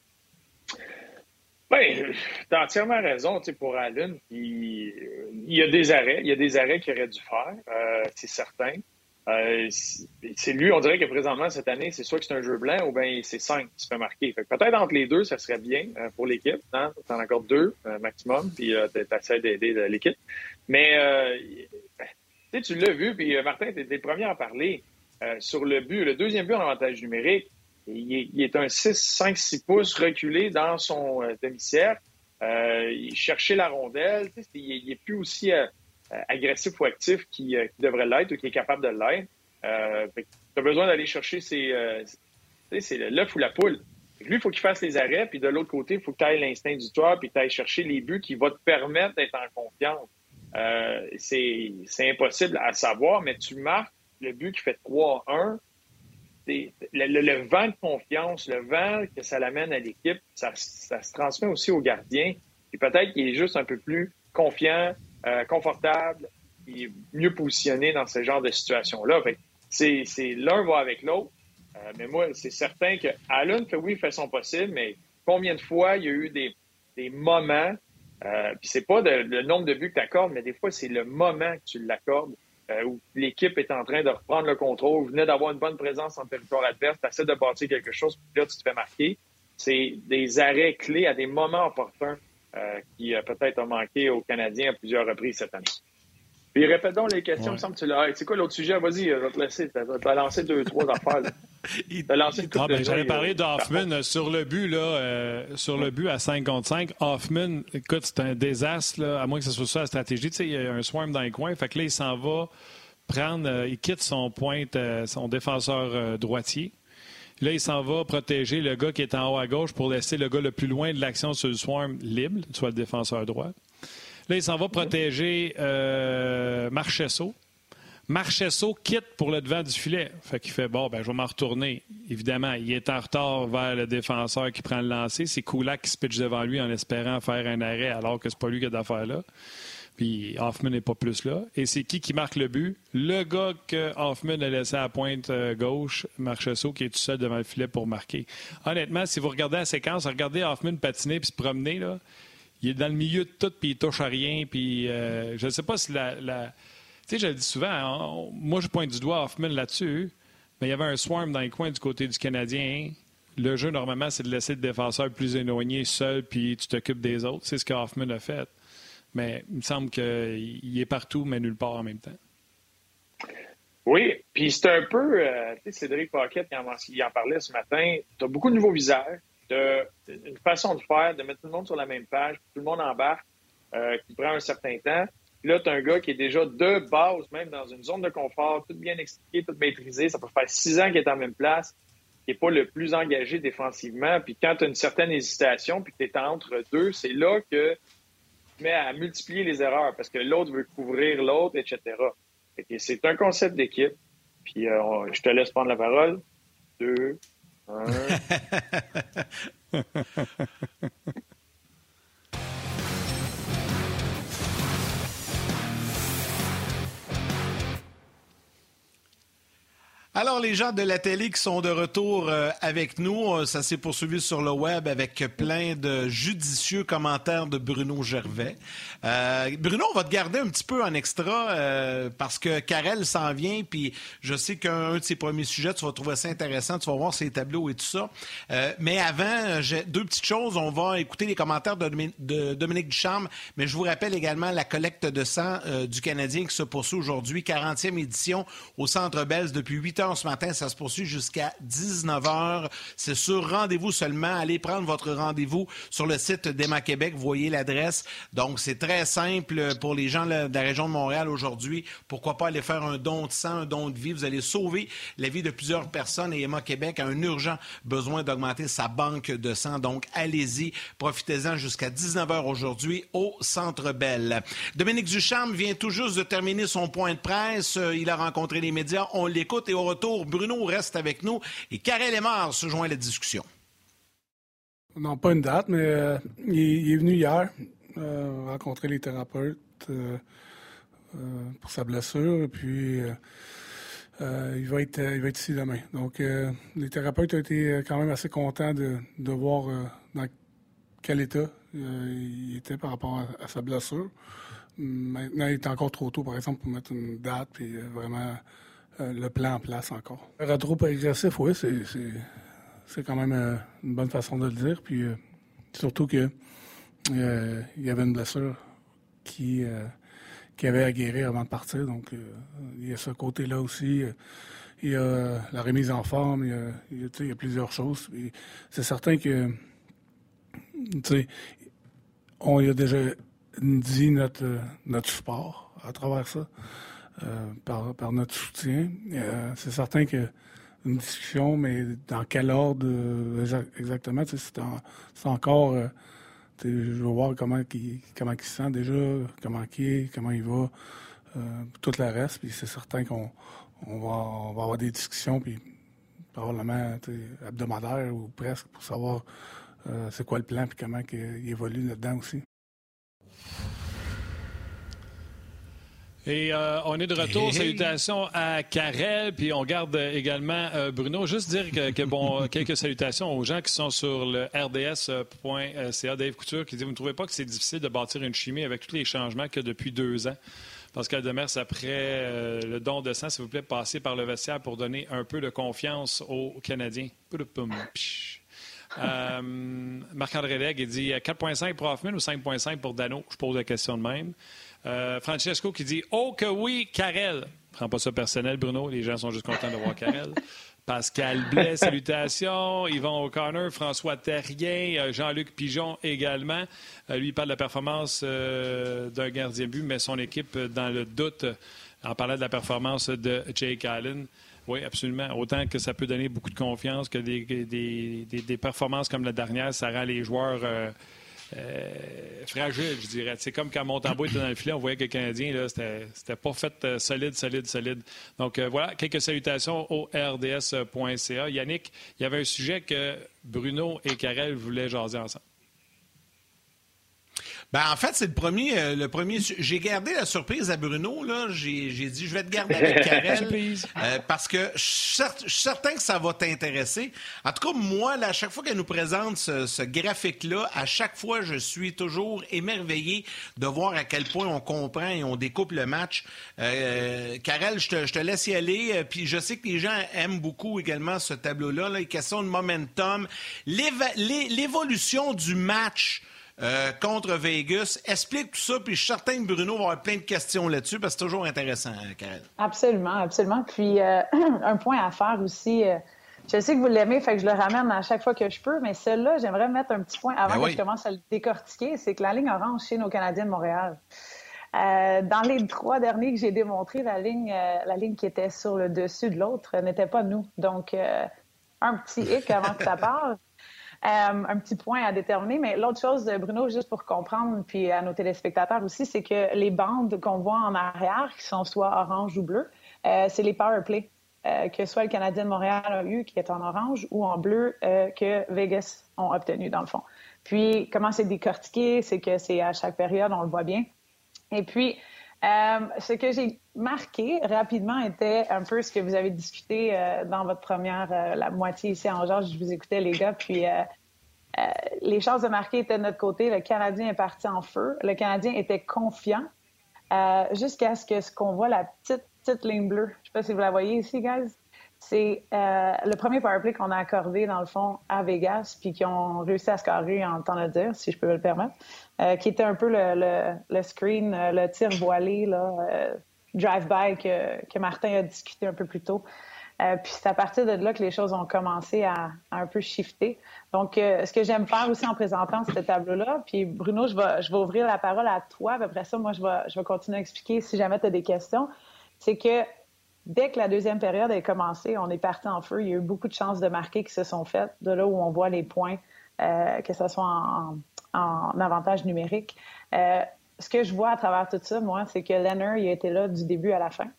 Oui, tu as entièrement raison pour Allen. Il y a des arrêts. Il y a des arrêts qu'il aurait dû faire, c'est certain. C'est lui, on dirait que présentement, cette année, c'est soit que c'est un jeu blanc ou bien c'est 5 qui se fait marquer. Fait que peut-être entre les deux, ça serait bien pour l'équipe. Hein? Tu en accordes 2 maximum, puis tu essaies d'aider l'équipe. Mais tu l'as vu, puis Martin, tu étais le premier à en parler sur le but. Le deuxième but en avantage numérique, il est un 5-6 pouces reculé dans son demi-cercle. Il cherchait la rondelle. Il est plus aussi... agressif ou actif qui devrait l'être ou qui est capable de l'être. Tu as besoin d'aller chercher c'est l'œuf ou la poule. Lui, il faut qu'il fasse les arrêts, puis de l'autre côté, il faut que tu ailles l'instinct du tueur, puis que tu ailles chercher les buts qui vont te permettre d'être en confiance. C'est impossible à savoir, mais tu marques le but qui fait 3-1. Le vent de confiance, le vent que ça l'amène à l'équipe, ça se transmet aussi au gardien. Puis peut-être qu'il est juste un peu plus confiant, confortable et mieux positionné dans ce genre de situation-là. Fait que l'un va avec l'autre. Mais moi, c'est certain que Allen fait son possible, mais combien de fois il y a eu des moments, puis c'est pas le nombre de buts que tu accordes, mais des fois, c'est le moment que tu l'accordes, où l'équipe est en train de reprendre le contrôle, venait d'avoir une bonne présence en territoire adverse, tu essaies de bâtir quelque chose, puis là, tu te fais marquer. C'est des arrêts clés à des moments opportuns qui peut-être ont manqué aux Canadiens à plusieurs reprises cette année. Puis répète donc les questions, il me semble que tu l'as. C'est quoi l'autre sujet? Vas-y, je vais te laisser. Tu as lancé 2-3 affaires. Tu as lancé une couple de j'allais parler d'Hoffman sur le but, là, sur le but à 5 contre 5. Hoffman, écoute, c'est un désastre, là, à moins que ce soit ça la stratégie. Tu sais, il y a un swarm dans les coins. Fait que là, il s'en va prendre, il quitte son pointe, son défenseur droitier. Là, il s'en va protéger le gars qui est en haut à gauche pour laisser le gars le plus loin de l'action sur le swarm libre, soit le défenseur droit. Là, il s'en va protéger Marchessault. Marchessault quitte pour le devant du filet. Fait qu'il fait, je vais m'en retourner. Évidemment, il est en retard vers le défenseur qui prend le lancer. C'est Kulak qui se pitche devant lui en espérant faire un arrêt alors que c'est pas lui qui a d'affaire là. Puis Hoffman n'est pas plus là. Et c'est qui marque le but? Le gars que Hoffman a laissé à la pointe gauche, Marchessault, qui est tout seul devant le filet pour marquer. Honnêtement, si vous regardez la séquence, regardez Hoffman patiner puis se promener, là, il est dans le milieu de tout puis il touche à rien. Puis je ne sais pas si tu sais, je le dis souvent, moi je pointe du doigt Hoffman là-dessus, mais il y avait un swarm dans les coins du côté du Canadien. Hein? Le jeu, normalement, c'est de laisser le défenseur plus éloigné seul puis tu t'occupes des autres. C'est ce que Hoffman a fait. Mais il me semble qu'il est partout, mais nulle part en même temps. Oui, puis c'est un peu... tu sais, Cédric Paquette, il en parlait ce matin. Tu as beaucoup de nouveaux visages. Tu as une façon de faire, de mettre tout le monde sur la même page, tout le monde embarque, qui prend un certain temps. Puis là, tu as un gars qui est déjà de base, même dans une zone de confort, tout bien expliqué, tout maîtrisé. Ça peut faire 6 ans qu'il est en même place, qui n'est pas le plus engagé défensivement. Puis quand tu as une certaine hésitation, puis que tu es entre deux, c'est là que te mets à multiplier les erreurs parce que l'autre veut couvrir l'autre, etc. Fait que c'est un concept d'équipe. Puis je te laisse prendre la parole. 2, 1... Alors, les gens de la télé qui sont de retour avec nous, ça s'est poursuivi sur le web avec plein de judicieux commentaires de Bruno Gervais. Bruno, on va te garder un petit peu en extra parce que Karel s'en vient, puis je sais qu'un de ses premiers sujets, tu vas trouver ça intéressant, tu vas voir ses tableaux et tout ça. Mais avant, j'ai 2 petites choses. On va écouter les commentaires de Dominique Ducharme, mais je vous rappelle également la collecte de sang du Canadien qui se poursuit aujourd'hui, 40e édition au Centre Bells depuis 8 heures ce matin. Ça se poursuit jusqu'à 19h. C'est sur rendez-vous seulement. Allez prendre votre rendez-vous sur le site d'Emma Québec. Vous voyez l'adresse. Donc, c'est très simple pour les gens de la région de Montréal aujourd'hui. Pourquoi pas aller faire un don de sang, un don de vie. Vous allez sauver la vie de plusieurs personnes et Emma Québec a un urgent besoin d'augmenter sa banque de sang. Donc, allez-y. Profitez-en jusqu'à 19h aujourd'hui au Centre Bell. Dominique Ducharme vient tout juste de terminer son point de presse. Il a rencontré les médias. On l'écoute et au retour, Bruno reste avec nous et Karel Émard se joint à la discussion. Non, pas une date, mais il est venu hier rencontrer les thérapeutes pour sa blessure, et puis il va être ici demain. Donc, les thérapeutes ont été quand même assez contents de voir dans quel état il était par rapport à sa blessure. Maintenant, il est encore trop tôt, par exemple, pour mettre une date, puis vraiment le plan en place encore. Le rétro-progressif, oui, c'est quand même une bonne façon de le dire. Puis surtout que il y avait une blessure qui avait à guérir avant de partir. Donc il y a ce côté-là aussi. Il y a la remise en forme. Il y a plusieurs choses. Et c'est certain que on y a déjà dit notre support à travers ça. Par notre soutien. C'est certain que une discussion, mais dans quel ordre exactement, c'est encore... je veux voir comment il se sent déjà, comment il va, tout le reste. Puis c'est certain qu'on va avoir des discussions, puis probablement hebdomadaires ou presque, pour savoir c'est quoi le plan puis comment il évolue là-dedans aussi. Et on est de retour. Hey. Salutations à Karel, puis on garde également Bruno. Juste dire que quelques salutations aux gens qui sont sur le rds.ca. Dave Couture qui dit « Vous ne trouvez pas que c'est difficile de bâtir une chimie avec tous les changements qu'il y a depuis 2 ans? » Pascal Demers, après le don de sang, s'il vous plaît, passez par le vestiaire pour donner un peu de confiance aux Canadiens. Marc-André Legge, il dit 4,5 pour Hoffman ou 5,5 pour Dano? Je pose la question de même. Francesco qui dit « Oh que oui, Karel! » Prends pas ça personnel, Bruno. Les gens sont juste contents de voir Karel. Pascal Blais, salutations. Yvon O'Connor, François Terrien, Jean-Luc Pigeon également. Lui, il parle de la performance d'un gardien but, mais son équipe dans le doute en parlant de la performance de Jake Allen. Oui, absolument. Autant que ça peut donner beaucoup de confiance que des performances comme la dernière, ça rend les joueurs fragile, je dirais. C'est comme quand Montembeault était dans le filet, on voyait que le Canadien, là, c'était pas fait solide. Donc, voilà, quelques salutations au rds.ca. Yannick, il y avait un sujet que Bruno et Karel voulaient jaser ensemble. Ben, en fait, c'est le premier. J'ai gardé la surprise à Bruno, là. J'ai dit, je vais te garder avec Karel. Parce que je suis certain que ça va t'intéresser. En tout cas, moi, là, à chaque fois qu'elle nous présente ce graphique-là, à chaque fois, je suis toujours émerveillé de voir à quel point on comprend et on découpe le match. Karel, je te laisse y aller. Puis je sais que les gens aiment beaucoup également ce tableau-là. Là, les questions de momentum. L'évolution du match contre Vegas. Explique tout ça, puis je suis certain que Bruno va avoir plein de questions là-dessus, parce que c'est toujours intéressant, Karel. Absolument. Puis, un point à faire aussi, je sais que vous l'aimez, fait que je le ramène à chaque fois que je peux, mais celui-là, j'aimerais mettre un petit point avant que je commence à le décortiquer, c'est que la ligne orange chez nos Canadiens de Montréal. Dans les 3 derniers que j'ai démontrés, la ligne qui était sur le dessus de l'autre n'était pas nous. Donc, un petit hic avant que ça parte. Un petit point à déterminer. Mais l'autre chose, Bruno, juste pour comprendre, puis à nos téléspectateurs aussi, c'est que les bandes qu'on voit en arrière, qui sont soit orange ou bleu, c'est les power play. Que soit le Canadien de Montréal a eu, qui est en orange, ou en bleu, que Vegas ont obtenu, dans le fond. Puis, comment c'est décortiqué, c'est que c'est à chaque période, on le voit bien. Et puis, ce que j'ai marqué rapidement était un peu ce que vous avez discuté dans votre première, la moitié ici en genre, je vous écoutais les gars, puis les chances de marquer étaient de notre côté. Le Canadien est parti en feu. Le Canadien était confiant jusqu'à ce qu'on voit la petite ligne bleue. Je ne sais pas si vous la voyez ici, guys. C'est le premier powerplay qu'on a accordé, dans le fond, à Vegas, puis qui ont réussi à scorer en temps de dire, si je peux me le permettre, qui était un peu le screen, le tir voilé, drive-by que Martin a discuté un peu plus tôt. Puis c'est à partir de là que les choses ont commencé à un peu shifter. Donc, ce que j'aime faire aussi en présentant ce tableau-là, puis Bruno, je vais ouvrir la parole à toi, puis après ça, moi, je vais continuer à expliquer si jamais tu as des questions, c'est que dès que la deuxième période a commencé, on est parti en feu. Il y a eu beaucoup de chances de marquer qui se sont faites, de là où on voit les points, que ce soit en avantage numérique. Ce que je vois à travers tout ça, moi, c'est que Leonard, il a été là du début à la fin.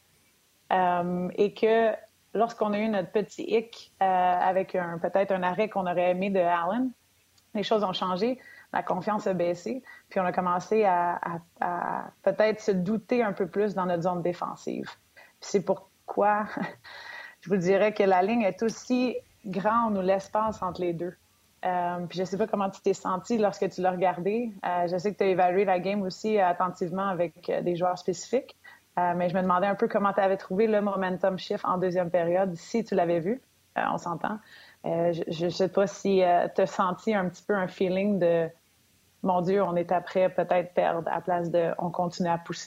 Et que lorsqu'on a eu notre petit hic avec peut-être un arrêt qu'on aurait aimé de Allen, les choses ont changé, la confiance a baissé, puis on a commencé à peut-être se douter un peu plus dans notre zone défensive. Puis c'est pourquoi je vous dirais que la ligne est aussi grande ou l'espace entre les deux. Puis je ne sais pas comment tu t'es senti lorsque tu l'as regardé. Je sais que tu as évalué la game aussi attentivement avec des joueurs spécifiques. Mais je me demandais un peu comment tu avais trouvé le momentum shift en deuxième période, si tu l'avais vu. On s'entend. Je ne sais pas si tu as senti un petit peu un feeling de « Mon Dieu, on est après peut-être perdre à place de « On continue à pousser ».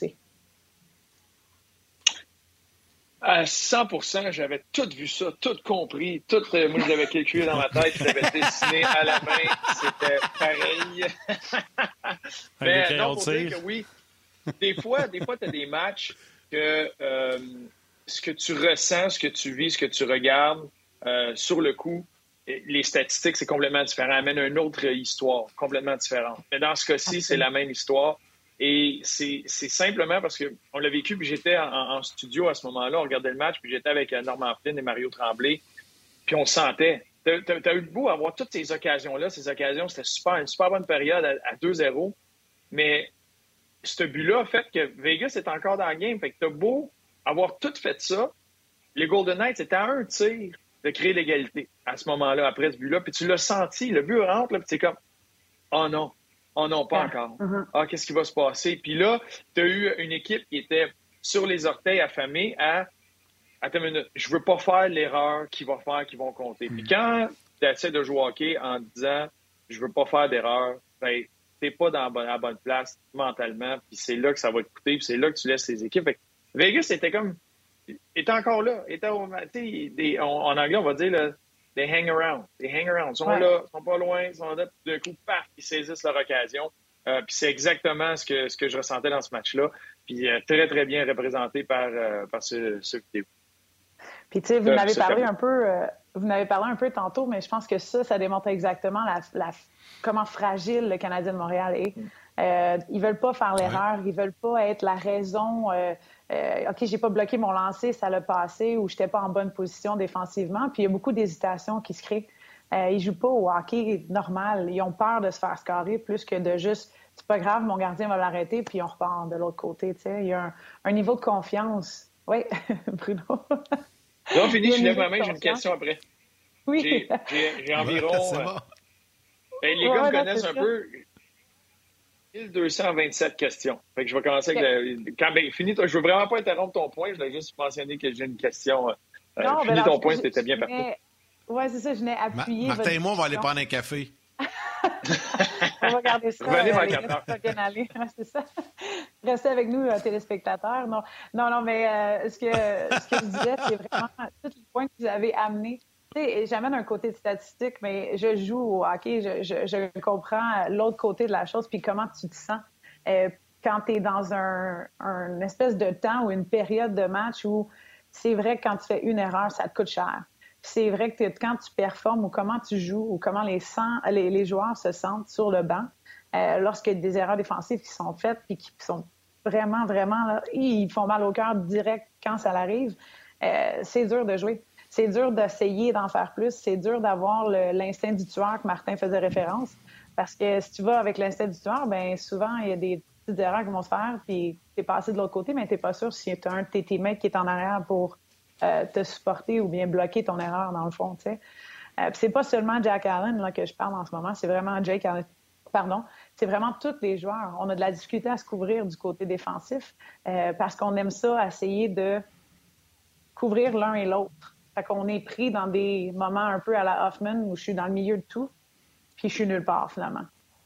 À 100%, j'avais tout vu ça, tout compris, moi je l'avais calculé dans ma tête, je l'avais dessiné à la main, c'était pareil. Mais non, pour dire que oui, des fois tu as des matchs que ce que tu ressens, ce que tu vis, ce que tu regardes, sur le coup, les statistiques, c'est complètement différent, amène une autre histoire complètement différente. Mais dans ce cas-ci, c'est la même histoire. Et c'est simplement parce qu'on l'a vécu, puis j'étais en studio à ce moment-là, on regardait le match, puis j'étais avec Norman Flynn et Mario Tremblay, puis on sentait. T'as eu le beau avoir toutes ces occasions-là. Ces occasions, c'était une super bonne période à 2-0. Mais ce but-là a fait que Vegas est encore dans le game. Fait que t'as beau avoir tout fait ça, les Golden Knights étaient à un tir de créer l'égalité à ce moment-là, après ce but-là. Puis tu l'as senti, le but rentre, là, puis c'est comme « Oh non! Oh non, pas encore. Ah, qu'est-ce qui va se passer? » Puis là, tu as eu une équipe qui était sur les orteils affamée à « Attends une minute, je veux pas faire l'erreur qui vont compter. » Puis quand tu essaies de jouer au hockey en disant « Je veux pas faire d'erreur », ben, t'es pas dans la bonne place mentalement, puis c'est là que ça va te coûter, puis c'est là que tu laisses les équipes. Fait que Vegas était encore là. En anglais, on va dire là, They hang around. Ils sont là, ils sont pas loin, ils sont là, puis d'un coup, paf, ils saisissent leur occasion. Puis c'est exactement ce que je ressentais dans ce match-là. Puis très, très bien représenté par ce vidéo. Puis tu sais, vous n'avez parlé un peu tantôt, mais je pense que ça démontre exactement comment fragile le Canadien de Montréal est. Ils veulent pas faire l'erreur, ils veulent pas être la raison. OK, j'ai pas bloqué mon lancer, ça l'a passé, ou j'étais pas en bonne position défensivement. Puis il y a beaucoup d'hésitations qui se créent. Ils jouent pas au hockey normal. Ils ont peur de se faire scorer plus que de juste c'est pas grave, mon gardien va l'arrêter, puis on repart de l'autre côté. T'sais. Il y a un niveau de confiance. Oui, Bruno. Non, fini, je lève ma main, j'ai une question après. Oui. J'ai environ. Les gars me connaissent un peu. 1227 questions. Fait que je vais commencer avec fini, toi, je veux vraiment pas interrompre ton point, je voulais juste mentionner que j'ai une question. Fini ton point, c'était bien parfait. Oui, c'est ça, je n'ai appuyé. Martin et moi, on va aller prendre un café. On va regarder ça. Venez ça va bien aller. C'est ça. Restez avec nous, téléspectateurs. Non, mais ce que je disais, c'est vraiment tous les points que vous avez amenés. J'amène un côté de statistique, mais je joue au hockey, je comprends l'autre côté de la chose, puis comment tu te sens quand tu es dans un espèce de temps ou une période de match où c'est vrai que quand tu fais une erreur, ça te coûte cher. c'est vrai que quand tu performes ou comment tu joues ou comment les joueurs se sentent sur le banc, lorsqu'il y a des erreurs défensives qui sont faites et qui sont vraiment, vraiment, là, ils font mal au cœur direct quand ça arrive, c'est dur de jouer. C'est dur d'essayer d'en faire plus. C'est dur d'avoir l'instinct du tueur que Martin faisait référence. Parce que si tu vas avec l'instinct du tueur, bien souvent, il y a des petites erreurs qui vont se faire, puis t'es passé de l'autre côté, mais t'es pas sûr si tu as un de tes teammates qui est en arrière pour te supporter ou bien bloquer ton erreur, dans le fond, tu sais. C'est pas seulement Jack Allen là, que je parle en ce moment, c'est vraiment c'est vraiment tous les joueurs. On a de la difficulté à se couvrir du côté défensif parce qu'on aime ça, essayer de couvrir l'un et l'autre. Fait qu'on est pris dans des moments un peu à la Hoffman où je suis dans le milieu de tout, puis je suis nulle part, finalement.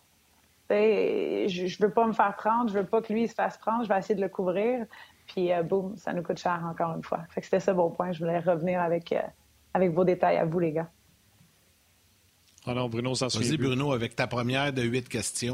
Je veux pas me faire prendre, je veux pas que lui se fasse prendre, je vais essayer de le couvrir, puis boum, ça nous coûte cher encore une fois. Fait que c'était ça mon point. Je voulais revenir avec vos détails à vous, les gars. Ah non, Bruno, ça se fait. Vas-y, Bruno, avec ta première de 8 questions.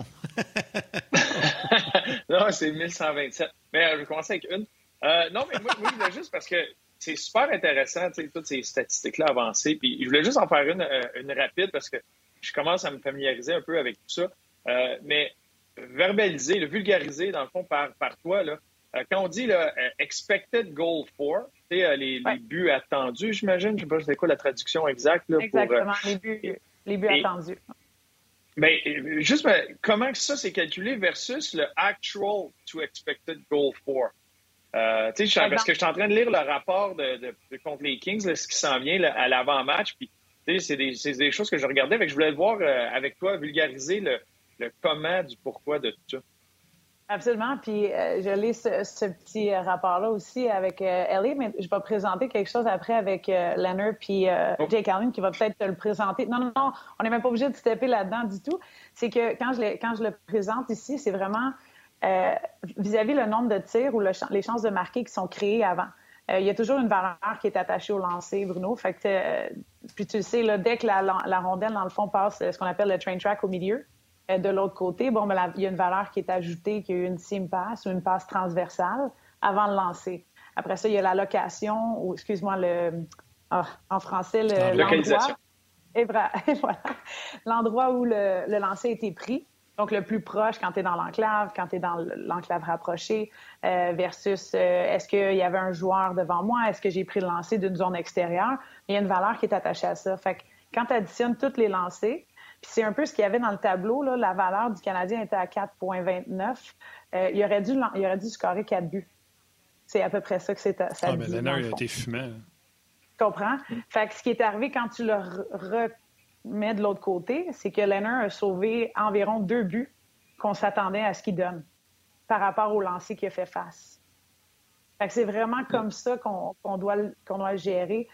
Non, c'est 1127. Mais je vais commencer avec une. Non, mais moi, je voulais juste parce que c'est super intéressant, toutes ces statistiques-là avancées. Puis je voulais juste en faire une rapide parce que je commence à me familiariser un peu avec tout ça. Mais verbaliser, le vulgariser, dans le fond, par toi, là, quand on dit là, expected goal for, les buts attendus, j'imagine, je sais pas c'est quoi la traduction exacte. Là, exactement, les buts attendus. Ben, juste, comment ça c'est calculé versus le actual to expected goal for? Parce que je suis en train de lire le rapport de contre les Kings, là, ce qui s'en vient là, à l'avant-match, puis c'est des choses que je regardais, mais je voulais le voir avec toi, vulgariser le comment du pourquoi de tout ça. Absolument, puis je lis ce petit rapport-là aussi avec Ellie, mais je vais présenter quelque chose après avec Leonard puis Jake Allen qui va peut-être te le présenter. Non, on n'est même pas obligé de stepper là-dedans du tout. C'est que quand je le présente ici, c'est vraiment vis-à-vis le nombre de tirs ou les chances de marquer qui sont créées avant. Il y a toujours une valeur qui est attachée au lancer, Bruno. Fait que, puis tu le sais, là, dès que la rondelle, dans le fond, passe ce qu'on appelle le train track au milieu, de l'autre côté, il y a une valeur qui est ajoutée, qu'il y a eu une seam pass ou une passe transversale avant le lancer. Après ça, il y a la location, ou excuse-moi, en français, localisation. L'endroit. Et voilà. L'endroit où le lancer a été pris. Donc, le plus proche quand tu es dans l'enclave, quand tu es dans l'enclave rapprochée, versus est-ce qu'il y avait un joueur devant moi? Est-ce que j'ai pris le lancer d'une zone extérieure? Il y a une valeur qui est attachée à ça. Fait que quand tu additionnes tous les lancers, puis c'est un peu ce qu'il y avait dans le tableau, là, la valeur du Canadien était à 4,29. Il aurait dû scorer 4 buts. C'est à peu près ça que ça dit. Mais Leonard, il a été fumant. Tu comprends? Fait que ce qui est arrivé quand tu le remets de l'autre côté, c'est que Leonard a sauvé environ 2 buts qu'on s'attendait à ce qu'il donne par rapport au lancer qu'il a fait face. Fait que c'est vraiment comme ça qu'on doit gérer.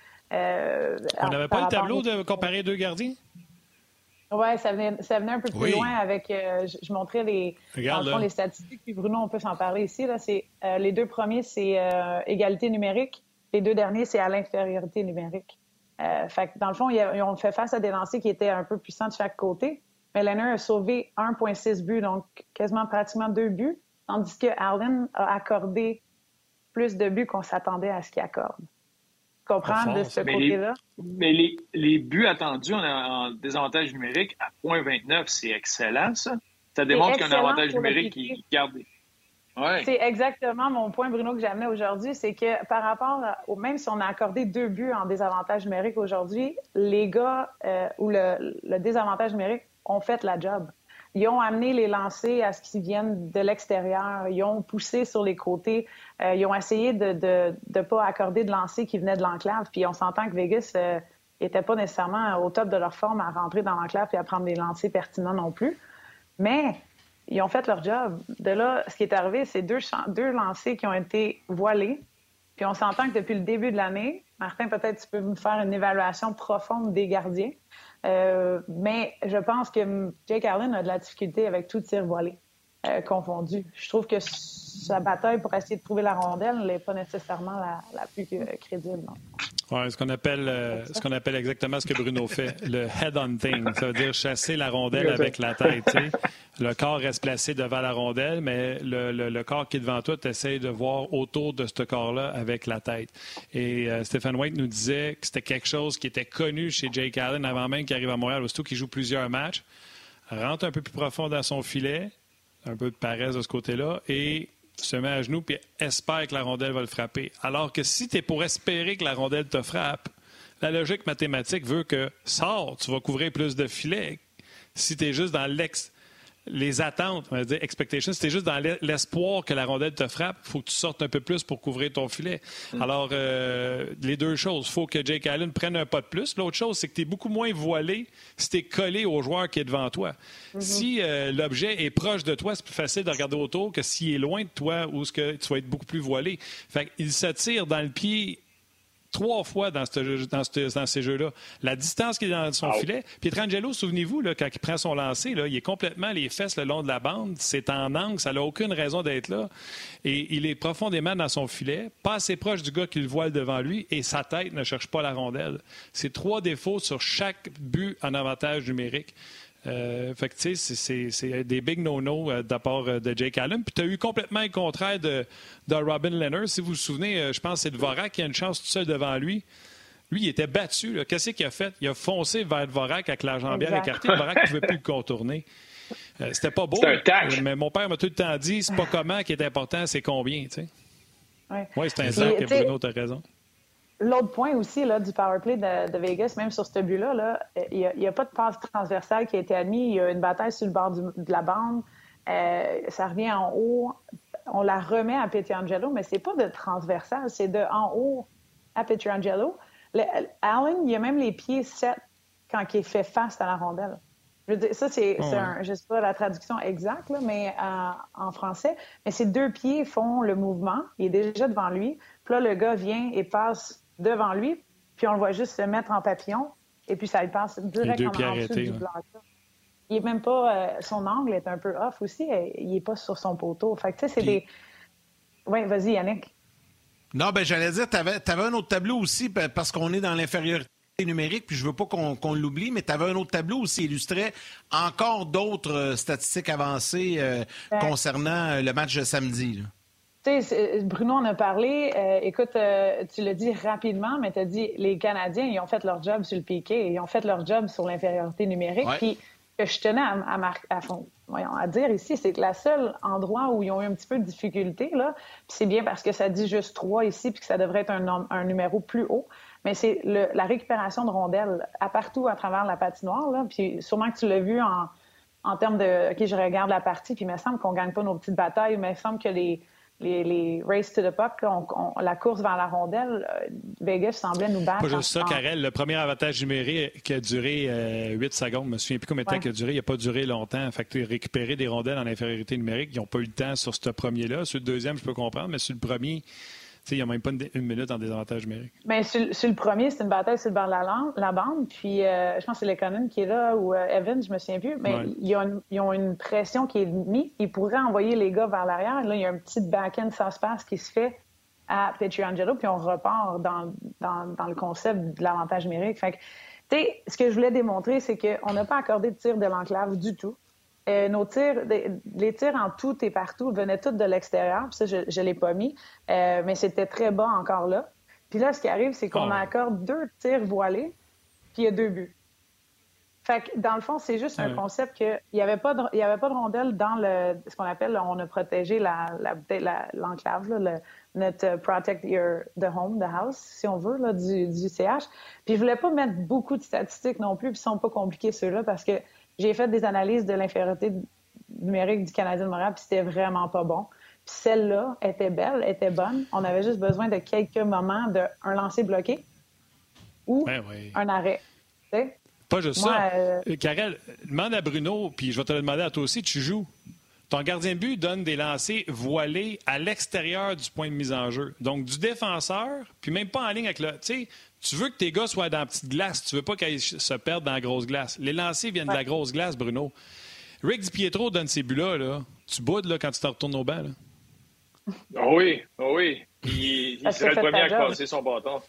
On n'avait pas le tableau de comparer 2 gardiens? Oui, ça venait un peu plus loin avec... je montrais les statistiques, puis Bruno, on peut s'en parler ici. Là, les 2 premiers, c'est égalité numérique. Les 2 derniers, c'est à l'infériorité numérique. Fait que dans le fond, ils ont fait face à des lancers qui étaient un peu puissants de chaque côté. Mais Leonard a sauvé 1,6 buts, donc pratiquement 2 buts, tandis que Allen a accordé plus de buts qu'on s'attendait à ce qu'il accorde. Comprendre de ce côté-là? Mais les buts attendus en désavantage numérique à 0,29, c'est excellent, ça. Ça démontre qu'il y a un avantage numérique qui garde. Ouais. C'est exactement mon point, Bruno, que j'amenais aujourd'hui. C'est que par rapport même si on a accordé 2 buts en désavantage numérique aujourd'hui, les gars ou le désavantage numérique ont fait la job. Ils ont amené les lancers à ce qu'ils viennent de l'extérieur. Ils ont poussé sur les côtés. Ils ont essayé de ne pas accorder de lancers qui venaient de l'enclave. Puis on s'entend que Vegas n'était pas nécessairement au top de leur forme à rentrer dans l'enclave et à prendre des lancers pertinents non plus. Mais ils ont fait leur job. De là, ce qui est arrivé, c'est 2 lancers qui ont été voilés. Puis on s'entend que depuis le début de l'année, Martin, peut-être tu peux me faire une évaluation profonde des gardiens. Mais je pense que Jake Allen a de la difficulté avec tout tir voilé confondu. Je trouve que sa bataille pour essayer de trouver la rondelle n'est pas nécessairement la plus crédible. Non? Oui, ce qu'on appelle exactement ce que Bruno fait, le head hunting. Ça veut dire chasser la rondelle avec la tête. T'sais. Le corps reste placé devant la rondelle, mais le corps qui est devant toi, tu essaies de voir autour de ce corps-là avec la tête. Et Stephen White nous disait que c'était quelque chose qui était connu chez Jake Allen avant même qu'il arrive à Montréal, aussitôt qu'il joue plusieurs matchs, rentre un peu plus profond dans son filet, un peu de paresse de ce côté-là, et se met à genoux puis espère que la rondelle va le frapper. Alors que si tu es pour espérer que la rondelle te frappe, la logique mathématique veut que tu vas couvrir plus de filets. Si tu es juste dans les attentes, on va dire expectations, si tu es juste dans l'espoir que la rondelle te frappe, il faut que tu sortes un peu plus pour couvrir ton filet. Alors, les deux choses, il faut que Jake Allen prenne un pas de plus. L'autre chose, c'est que tu es beaucoup moins voilé si tu es collé au joueur qui est devant toi. Si l'objet est proche de toi, c'est plus facile de regarder autour que s'il est loin de toi où tu vas être beaucoup plus voilé. Fait qu'il se tire dans le pied 3 fois dans ces jeux-là. La distance qu'il est dans son filet. Pietrangelo, souvenez-vous, là, quand il prend son lancer, là, il est complètement les fesses le long de la bande. C'est en angle, ça n'a aucune raison d'être là. Et il est profondément dans son filet, pas assez proche du gars qui le voile devant lui, et sa tête ne cherche pas la rondelle. C'est 3 défauts sur chaque but en avantage numérique. Fait que, tu sais, c'est des big no-no de la part de Jake Allen. Puis tu as eu complètement le contraire de Robin Lehner. Si vous vous souvenez, je pense que c'est Dvorak qui a une chance tout seul devant lui. Lui, il était battu. Là. Qu'est-ce qu'il a fait? Il a foncé vers Dvorak avec la jambière écartée. Dvorak ne pouvait plus le contourner. C'était pas beau. Mais mon père m'a tout le temps dit, c'est pas comment qui est important, c'est combien. Tu sais. Oui, c'est un sac, Bruno, tu as raison. L'autre point aussi là, du powerplay de Vegas, même sur ce but-là, il n'y a pas de passe transversale qui a été admise. Il y a une bataille sur le bord de la bande. Ça revient en haut. On la remet à Pietrangelo, mais c'est pas de transversal, c'est de en haut à Pietrangelo. Allen, il a même les pieds 7 quand il fait face à la rondelle. Je veux dire, ça, je sais pas la traduction exacte, là, mais en français. Mais ces 2 pieds font le mouvement. Il est déjà devant lui. Puis là, le gars vient et passe devant lui, puis on le voit juste se mettre en papillon, et puis ça lui passe directement en dessous du blanc. Il est même pas... son angle est un peu off aussi. Il est pas sur son poteau. Fait que, tu sais, c'est des... Oui, vas-y, Yannick. Non, ben j'allais dire, t'avais un autre tableau aussi, parce qu'on est dans l'infériorité numérique, puis je veux pas qu'on l'oublie, mais tu avais un autre tableau où il illustrait encore d'autres statistiques avancées concernant le match de samedi, là. Tu sais, Bruno en a parlé. Écoute, tu l'as dit rapidement, mais tu as dit les Canadiens, ils ont fait leur job sur le piqué, ils ont fait leur job sur l'infériorité numérique. Puis, ce que je tenais à dire ici, c'est que le seul endroit où ils ont eu un petit peu de difficulté, là, puis c'est bien parce que ça dit juste 3 ici, puis que ça devrait être un numéro plus haut, mais c'est la récupération de rondelles partout à travers la patinoire. Là, puis sûrement que tu l'as vu en termes de « OK, je regarde la partie, puis il me semble qu'on ne gagne pas nos petites batailles, il me semble que les race to the puck, la course vers la rondelle, Vegas semblait nous battre. Pas juste ça, Karel. Le premier avantage numérique qui a duré 8 secondes, je ne me souviens plus combien de temps il a duré. Il n'a pas duré longtemps. Fait que récupérer des rondelles en infériorité numérique, ils n'ont pas eu le temps sur ce premier-là. Sur le deuxième, je peux comprendre, mais sur le premier, il n'y a même pas une minute en désavantage numérique. Bien, sur le premier, c'est une bataille sur le bord de la bande. Puis, je pense que c'est Lekonen qui est là, ou Evans, je me souviens plus. Mais ils ont une pression qui est mise. Ils pourraient envoyer les gars vers l'arrière. Là, il y a un petit back-end sans space qui se fait à Pietrangelo. Puis, on repart dans le concept de l'avantage numérique. Fait que, tu sais, ce que je voulais démontrer, c'est qu'on n'a pas accordé de tir de l'enclave du tout. Nos tirs, les tirs en tout et partout venaient tous de l'extérieur. Puis ça, je ne l'ai pas mis. Mais c'était très bas encore là. Puis là, ce qui arrive, c'est qu'on accorde 2 tirs voilés, puis il y a 2 buts. Fait que, dans le fond, c'est juste un concept qu'il n'y avait pas de rondelle dans ce qu'on appelle, on a protégé l'enclave, là, notre Protect the Home, the House, si on veut, là, du CH. Puis je voulais pas mettre beaucoup de statistiques non plus, puis ils sont pas compliqués ceux-là, parce que j'ai fait des analyses de l'infériorité numérique du Canadien de Montréal, puis c'était vraiment pas bon. Puis celle-là était belle, était bonne. On avait juste besoin de quelques moments d'un lancer bloqué ou un arrêt. T'sais? Pas juste ça. Karel, demande à Bruno, puis je vais te le demander à toi aussi, tu joues. Ton gardien de but donne des lancers voilés à l'extérieur du point de mise en jeu. Donc, du défenseur, puis même pas en ligne avec le... Tu sais, tu veux que tes gars soient dans la petite glace. Tu veux pas qu'ils se perdent dans la grosse glace. Les lancers viennent de la grosse glace, Bruno. Rick DiPietro donne ces buts-là. Là. Tu boudes là, quand tu te retournes au banc. Là. Oui. Il serait le premier à passer son bâton.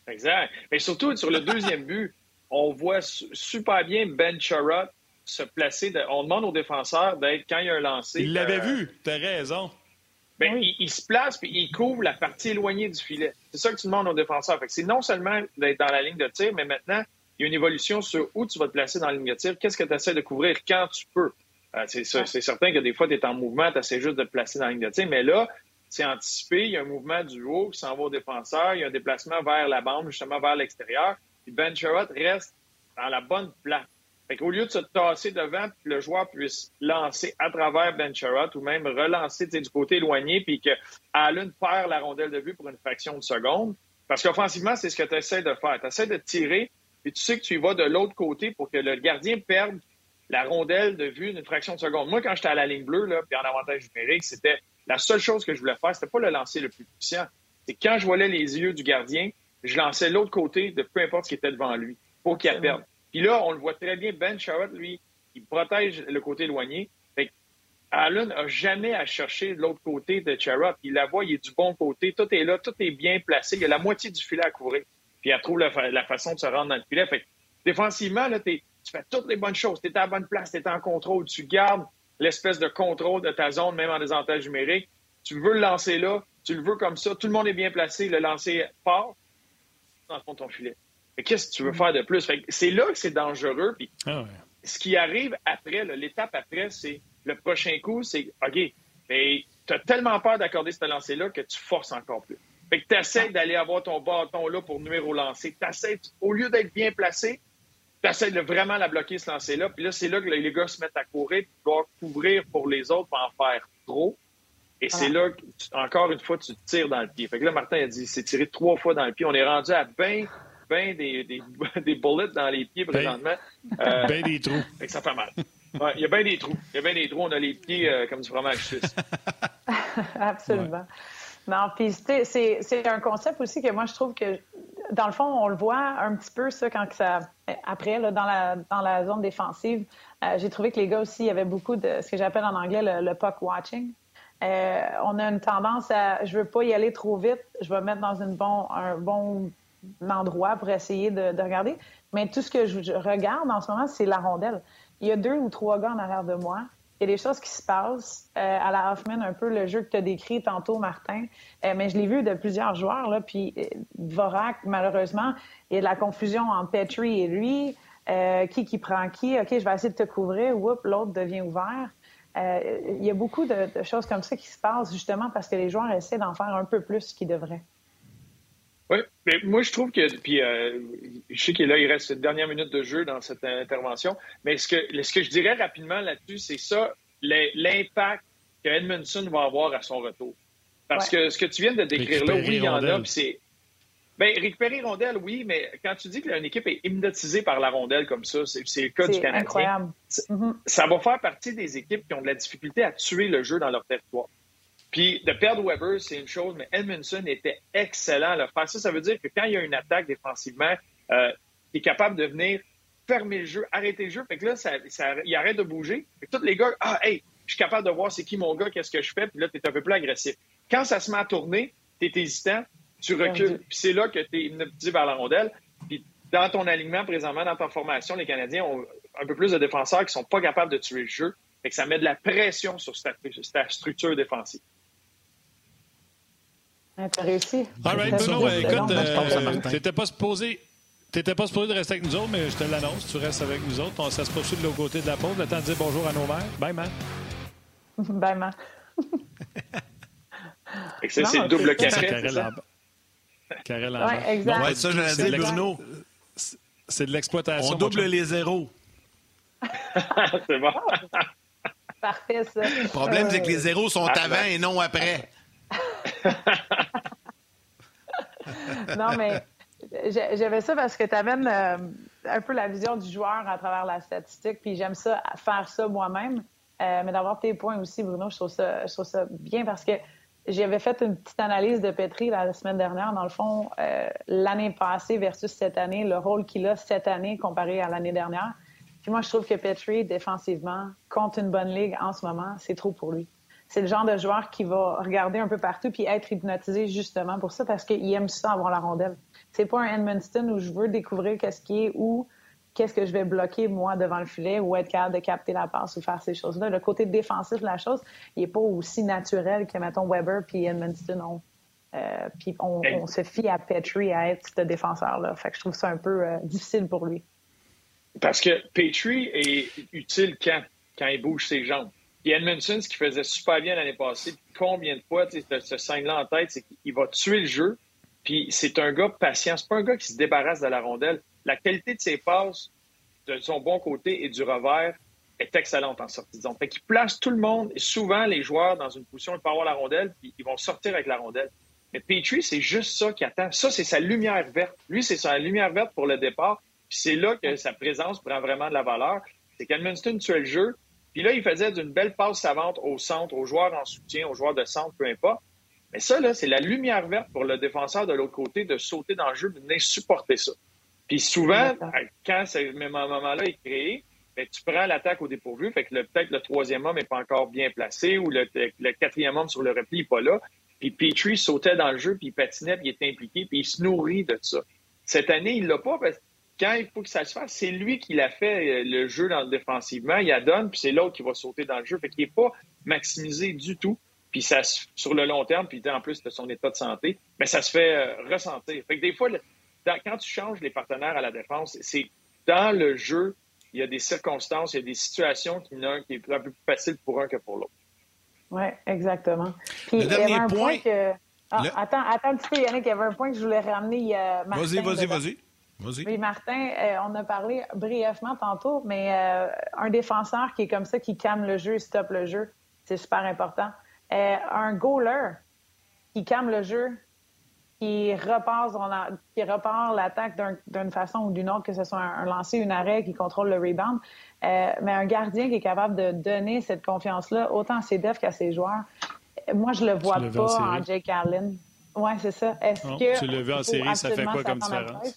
Exact. Mais surtout, sur le deuxième but, on voit super bien Ben Chirot se placer. On demande aux défenseurs d'être, quand il y a un lancer... Il l'avait vu, t'as raison. Ben, il se place puis il couvre la partie éloignée du filet. C'est ça que tu demandes aux défenseurs. Fait que c'est non seulement d'être dans la ligne de tir, mais maintenant, il y a une évolution sur où tu vas te placer dans la ligne de tir. Qu'est-ce que tu essaies de couvrir quand tu peux? C'est certain que des fois, tu es en mouvement, tu essaies juste de te placer dans la ligne de tir. Mais là, c'est anticipé. Il y a un mouvement du haut qui s'en va au défenseur. Il y a un déplacement vers la bande, justement vers l'extérieur. Puis Ben Chirot reste dans la bonne place. Fait qu'au lieu de se tasser devant, que le joueur puisse lancer à travers Ben Chirot ou même relancer du côté éloigné, puis que Allen perd la rondelle de vue pour une fraction de seconde. Parce qu'offensivement, c'est ce que tu essaies de faire. Tu essaies de tirer, puis tu sais que tu y vas de l'autre côté pour que le gardien perde la rondelle de vue d'une fraction de seconde. Moi, quand j'étais à la ligne bleue, là, puis en avantage numérique, c'était la seule chose que je voulais faire, c'était pas le lancer le plus puissant. C'est quand je voyais les yeux du gardien, je lançais l'autre côté de peu importe ce qui était devant lui pour qu'il perde. Puis là, on le voit très bien, Ben Chirot, lui, il protège le côté éloigné. Fait Allen n'a jamais à chercher de l'autre côté de Chirot. Il la voit, il est du bon côté, tout est là, tout est bien placé. Il y a la moitié du filet à couvrir. Puis elle trouve la façon de se rendre dans le filet. Fait que, défensivement, là, tu fais toutes les bonnes choses. Tu es à la bonne place, tu es en contrôle, tu gardes l'espèce de contrôle de ta zone, même en désavantage numérique. Tu veux le lancer là, tu le veux comme ça, tout le monde est bien placé, le lancer part dans le fond de ton filet. Mais qu'est-ce que tu veux faire de plus? Fait que c'est là que c'est dangereux. Puis ce qui arrive après, là, l'étape après, c'est le prochain coup, c'est OK, mais tu as tellement peur d'accorder ce lancer-là que tu forces encore plus. Fait que tu essaies d'aller avoir ton bâton là pour nuire au lancer. Au lieu d'être bien placé, tu essaies de vraiment la bloquer, ce lancer-là. Puis là, c'est là que les gars se mettent à courir, puis doivent couvrir pour les autres pour en faire trop. Et c'est là que, encore une fois, tu te tires dans le pied. Fait que là, Martin a dit, c'est tiré 3 fois dans le pied. On est rendu à des bullets dans les pieds présentement. Ben des trous. Fait que ça fait mal. Ouais, il y a bien des trous. On a les pieds comme du fromage suisse. Absolument. Ouais. Non, puis c'est un concept aussi que moi, je trouve que, dans le fond, on le voit un petit peu, ça, quand ça... Après, là, dans la zone défensive, j'ai trouvé que les gars aussi, il y avait beaucoup de ce que j'appelle en anglais le puck watching. On a une tendance à... Je veux pas y aller trop vite. Je vais me mettre dans un bon endroit pour essayer de regarder. Mais tout ce que je regarde en ce moment, c'est la rondelle. Il y a 2 ou 3 gars en arrière de moi. Il y a des choses qui se passent à la Hoffman, un peu le jeu que tu as décrit tantôt, Martin. Mais je l'ai vu de plusieurs joueurs. Là, puis Dvorak, malheureusement, il y a de la confusion entre Petrie et lui. Qui prend qui? OK, je vais essayer de te couvrir. Oups, l'autre devient ouvert. Il y a beaucoup de choses comme ça qui se passent justement parce que les joueurs essaient d'en faire un peu plus qu'ils devraient. Oui, mais moi je trouve que, puis je sais qu'il il reste une dernière minute de jeu dans cette intervention, mais ce que je dirais rapidement là-dessus, c'est ça, l'impact que Edmundson va avoir à son retour. Parce que ce que tu viens de décrire là, oui, il y en a, puis c'est... Bien, récupérer rondelle, oui, mais quand tu dis qu'une équipe est hypnotisée par la rondelle comme ça, c'est le cas du Canadien. Incroyable. Ça va faire partie des équipes qui ont de la difficulté à tuer le jeu dans leur territoire. Puis de perdre Weber, c'est une chose, mais Edmundson était excellent à le faire. Ça veut dire que quand il y a une attaque défensivement, il est capable de venir fermer le jeu, arrêter le jeu. Fait que là, il arrête de bouger. Fait que tous les gars, je suis capable de voir c'est qui mon gars, qu'est-ce que je fais, puis là, tu es un peu plus agressif. Quand ça se met à tourner, tu es hésitant, tu recules. Puis c'est là que tu es hypnotisé vers la rondelle. Puis dans ton alignement présentement, dans ta formation, les Canadiens ont un peu plus de défenseurs qui sont pas capables de tuer le jeu. Fait que ça met de la pression sur ta structure défensive. T'as réussi. All right, Bruno, écoute, t'étais pas supposé de rester avec nous autres, mais je te l'annonce, tu restes avec nous autres. Ça se poursuit de l'autre côté de la pause. Le temps de dire bonjour à nos mères. Bye, man. Bye, man. C'est le double café. Carrel en bas. Exact. Ouais, ça, je l'ai dit, Bruno. C'est de l'exploitation. On double les zéros. C'est bon. Parfait, ça. Le problème, c'est que les zéros sont avant et non après. Non, mais j'avais ça parce que tu amènes un peu la vision du joueur à travers la statistique, puis j'aime ça, faire ça moi-même. Mais d'avoir tes points aussi, Bruno, je trouve ça bien parce que j'avais fait une petite analyse de Petrie la semaine dernière. Dans le fond, l'année passée versus cette année, le rôle qu'il a cette année comparé à l'année dernière. Puis moi, je trouve que Petrie, défensivement, contre une bonne ligue en ce moment, c'est trop pour lui. c'est le genre de joueur qui va regarder un peu partout puis être hypnotisé justement pour ça, parce qu'il aime ça avoir la rondelle. C'est pas un Edmundston où je veux découvrir qu'est-ce qui est ou qu'est-ce que je vais bloquer, moi, devant le filet ou être capable de capter la passe ou faire ces choses-là. Le côté défensif de la chose, il n'est pas aussi naturel que, mettons, Weber puis Edmundston ont. Puis on se fie à Petrie à être ce défenseur-là. Fait que je trouve ça un peu difficile pour lui. Parce que Petrie est utile quand il bouge ses jambes. Puis Edmundson, ce qu'il faisait super bien l'année passée, combien de fois, tu sais, ce scène-là en tête, c'est qu'il va tuer le jeu. Puis c'est un gars patient. C'est pas un gars qui se débarrasse de la rondelle. La qualité de ses passes, de son bon côté et du revers, est excellente en sortie de zone. Fait qu'il place tout le monde, et souvent les joueurs dans une position, ils peuvent avoir la rondelle, puis ils vont sortir avec la rondelle. Mais Petrie, c'est juste ça qu'il attend. Ça, c'est sa lumière verte. Lui, c'est sa lumière verte pour le départ. Puis c'est là que sa présence prend vraiment de la valeur. C'est qu'Edmundston tuait le jeu. Puis là, il faisait d'une belle passe savante au centre, aux joueurs en soutien, aux joueurs de centre, peu importe. Mais ça, là, c'est la lumière verte pour le défenseur de l'autre côté de sauter dans le jeu, de venir supporter ça. Puis souvent, quand ce moment-là est créé, bien, tu prends l'attaque au dépourvu, fait que peut-être le troisième homme n'est pas encore bien placé ou le quatrième homme sur le repli n'est pas là. Puis Petrie sautait dans le jeu, puis il patinait, puis il était impliqué, puis il se nourrit de ça. Cette année, il l'a pas, parce que quand il faut que ça se fasse, c'est lui qui l'a fait le jeu défensivement, il adonne, puis c'est l'autre qui va sauter dans le jeu. Fait qu'il n'est pas maximisé du tout. Puis ça, sur le long terme, puis en plus de son état de santé, mais ça se fait ressentir. Fait que des fois, quand tu changes les partenaires à la défense, c'est dans le jeu, il y a des circonstances, il y a des situations qui est un peu plus facile pour un que pour l'autre. Oui, exactement. Puis, le dernier point que... Attends un petit peu, Yannick, il y avait un point que je voulais ramener. Martin, Vas-y. Oui, Martin, on a parlé brièvement tantôt, mais un défenseur qui est comme ça, qui calme le jeu, stoppe le jeu, c'est super important. Un goaler qui calme le jeu, qui repart l'attaque d'une façon ou d'une autre, que ce soit un lancer, un arrêt, qui contrôle le rebound. Mais un gardien qui est capable de donner cette confiance-là, autant à ses defs qu'à ses joueurs. Moi, je le vois pas en Jake Allen. Oui, c'est ça. Tu l'as vu en série, ça fait quoi comme différence?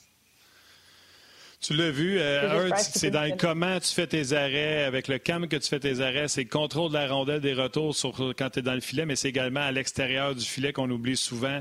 Tu l'as vu, c'est dans comment tu fais tes arrêts, avec le calme que tu fais tes arrêts, c'est le contrôle de la rondelle des retours quand tu es dans le filet, mais c'est également à l'extérieur du filet qu'on oublie souvent.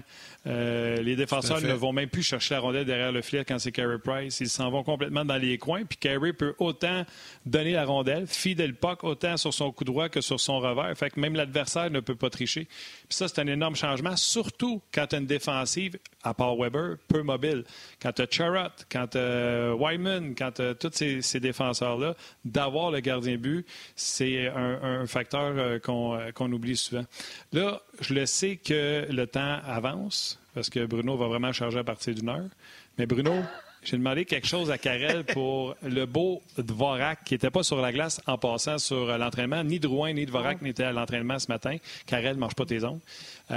Les défenseurs ne vont même plus chercher la rondelle derrière le filet quand c'est Carey Price. Ils s'en vont complètement dans les coins. Puis Carey peut autant donner la rondelle, feeder le puck autant sur son coup droit que sur son revers. Fait que même l'adversaire ne peut pas tricher. Puis ça, c'est un énorme changement, surtout quand tu as une défensive, à part Weber, peu mobile. Quand tu as Charrot, quand tu as Wyman, quand tu as tous ces défenseurs-là, d'avoir le gardien but, c'est un facteur qu'on oublie souvent. Là, je le sais que le temps avance, parce que Bruno va vraiment charger à partir d'une heure. Mais Bruno, j'ai demandé quelque chose à Karel pour le beau Dvorak, qui n'était pas sur la glace en passant sur l'entraînement. Ni Drouin ni Dvorak n'étaient à l'entraînement ce matin. Karel, ne mange pas tes ongles.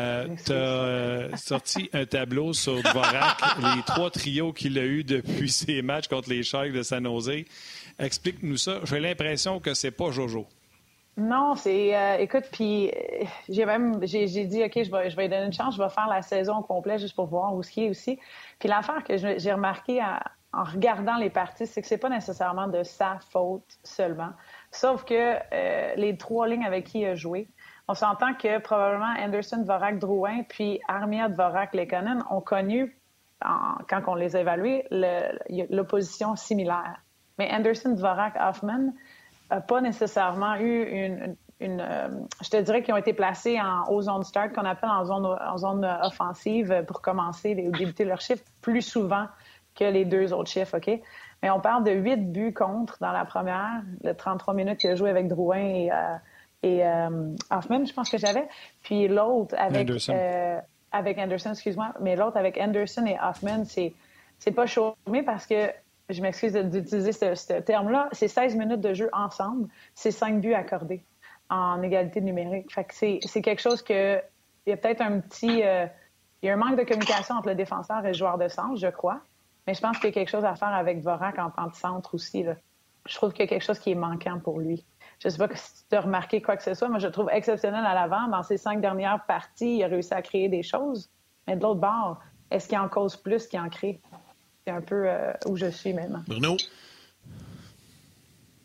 Tu as sorti un tableau sur Dvorak, les 3 trios qu'il a eus depuis ses matchs contre les Sharks de San Jose. Explique-nous ça. J'ai l'impression que c'est pas Jojo. Non, c'est... écoute, puis j'ai dit, OK, je vais lui donner une chance, je vais faire la saison complète juste pour voir où ce qui est aussi. Puis l'affaire que j'ai remarqué en regardant les parties, c'est que c'est pas nécessairement de sa faute seulement. Sauf que les 3 lignes avec qui il a joué, on s'entend que probablement Anderson, Dvorak, Drouin, puis Armia, Dvorak, Lekonen ont connu, quand on les a évalués, l'opposition similaire. Mais Anderson, Dvorak, Hoffman n'a pas nécessairement eu je te dirais qu'ils ont été placés aux zones start, qu'on appelle en zone offensive pour commencer ou débuter leur chiffre plus souvent que les 2 autres chiffres, OK? Mais on parle de 8 buts contre dans la première, le 33 minutes qu'il a joué avec Drouin et Hoffman, je pense que j'avais. Puis l'autre avec Anderson, excuse-moi, mais l'autre avec Anderson et Hoffman, c'est pas chômé parce que je m'excuse d'utiliser ce terme-là, c'est 16 minutes de jeu ensemble, c'est 5 buts accordés en égalité numérique. Fait que c'est quelque chose que... Il y a peut-être il y a un manque de communication entre le défenseur et le joueur de centre, je crois. Mais je pense qu'il y a quelque chose à faire avec Dvorak en tant que centre aussi, là. Je trouve qu'il y a quelque chose qui est manquant pour lui. Je ne sais pas si tu as remarqué quoi que ce soit, mais je le trouve exceptionnel à l'avant. Dans ses 5 dernières parties, il a réussi à créer des choses. Mais de l'autre bord, est-ce qu'il en cause plus qu'il en crée? C'est un peu où je suis maintenant. Bruno?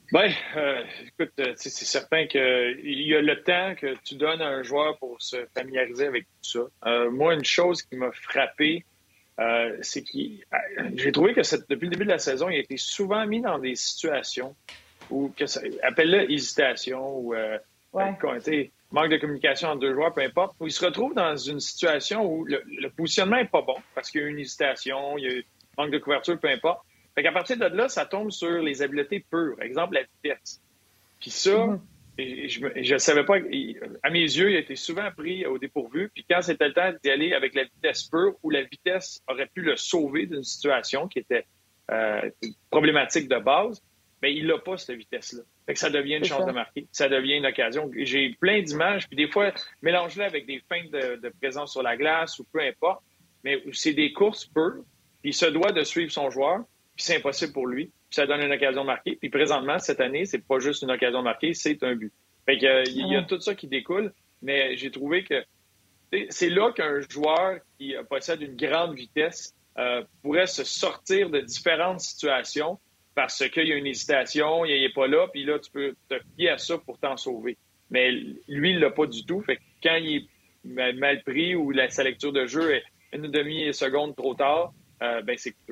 Bien, écoute, c'est certain qu'il y a le temps que tu donnes à un joueur pour se familiariser avec tout ça. Moi, une chose qui m'a frappé, c'est que j'ai trouvé que depuis le début de la saison, il a été souvent mis dans des situations où, appelle-le hésitation ou manque de communication entre deux joueurs, peu importe, où il se retrouve dans une situation où le positionnement n'est pas bon parce qu'il y a une hésitation, il y a un manque de couverture, peu importe. Fait qu'à partir de là, ça tombe sur les habiletés pures. Exemple, la vitesse. Puis ça, je ne savais pas. À mes yeux, il a été souvent pris au dépourvu. Puis quand c'était le temps d'y aller avec la vitesse pure, où la vitesse aurait pu le sauver d'une situation qui était problématique de base, mais il n'a pas cette vitesse-là. Fait que ça devient une chance de marquer. Ça devient une occasion. J'ai plein d'images. Puis des fois, mélange-les avec des feintes de présence sur la glace ou peu importe. Mais c'est des courses pures. Puis il se doit de suivre son joueur. Puis c'est impossible pour lui. Puis ça donne une occasion de marquer. Puis présentement, cette année, c'est pas juste une occasion de marquer, c'est un but. Fait que, il y a tout ça qui découle, mais j'ai trouvé que c'est là qu'un joueur qui possède une grande vitesse pourrait se sortir de différentes situations parce qu'il y a une hésitation, il n'est pas là, puis là, tu peux te fier à ça pour t'en sauver. Mais lui, il l'a pas du tout. Fait que quand il est mal pris ou sa lecture de jeu est une demi-seconde trop tard, c'est coupé.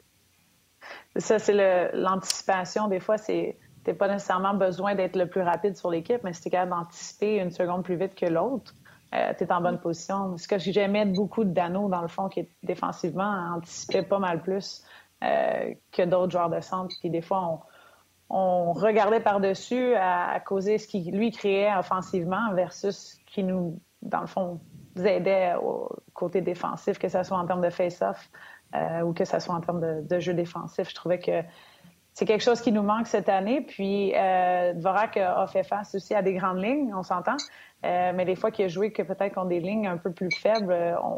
Ça, c'est l'anticipation. Des fois, tu n'as pas nécessairement besoin d'être le plus rapide sur l'équipe, mais si tu es capable d'anticiper une seconde plus vite que l'autre, tu es en bonne position. Ce que j'aimais beaucoup de Dano, dans le fond, qui défensivement anticipait pas mal plus que d'autres joueurs de centre. Puis des fois, on regardait par-dessus à causer ce qu'il lui créait offensivement versus ce qui nous, dans le fond, aidait au côté défensif, que ce soit en termes de face-off ou que ce soit en termes de jeu défensif. Je trouvais que c'est quelque chose qui nous manque cette année. Puis Dvorak a fait face aussi à des grandes lignes, on s'entend. Mais des fois qu'il a joué que peut-être contre des lignes un peu plus faibles,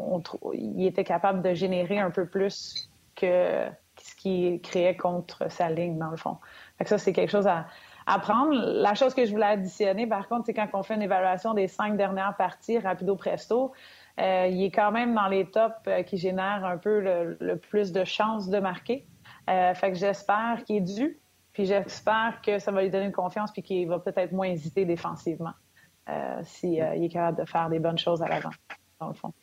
il était capable de générer un peu plus que ce qu'il créait contre sa ligne, dans le fond. Fait que ça, c'est quelque chose à prendre. La chose que je voulais additionner, par contre, c'est quand on fait une évaluation des 5 dernières parties, rapido presto, il est quand même dans les tops qui génèrent un peu le plus de chances de marquer. Fait que j'espère qu'il est dû, puis j'espère que ça va lui donner une confiance puis qu'il va peut-être moins hésiter défensivement s'il est capable de faire des bonnes choses à l'avant, dans le fond.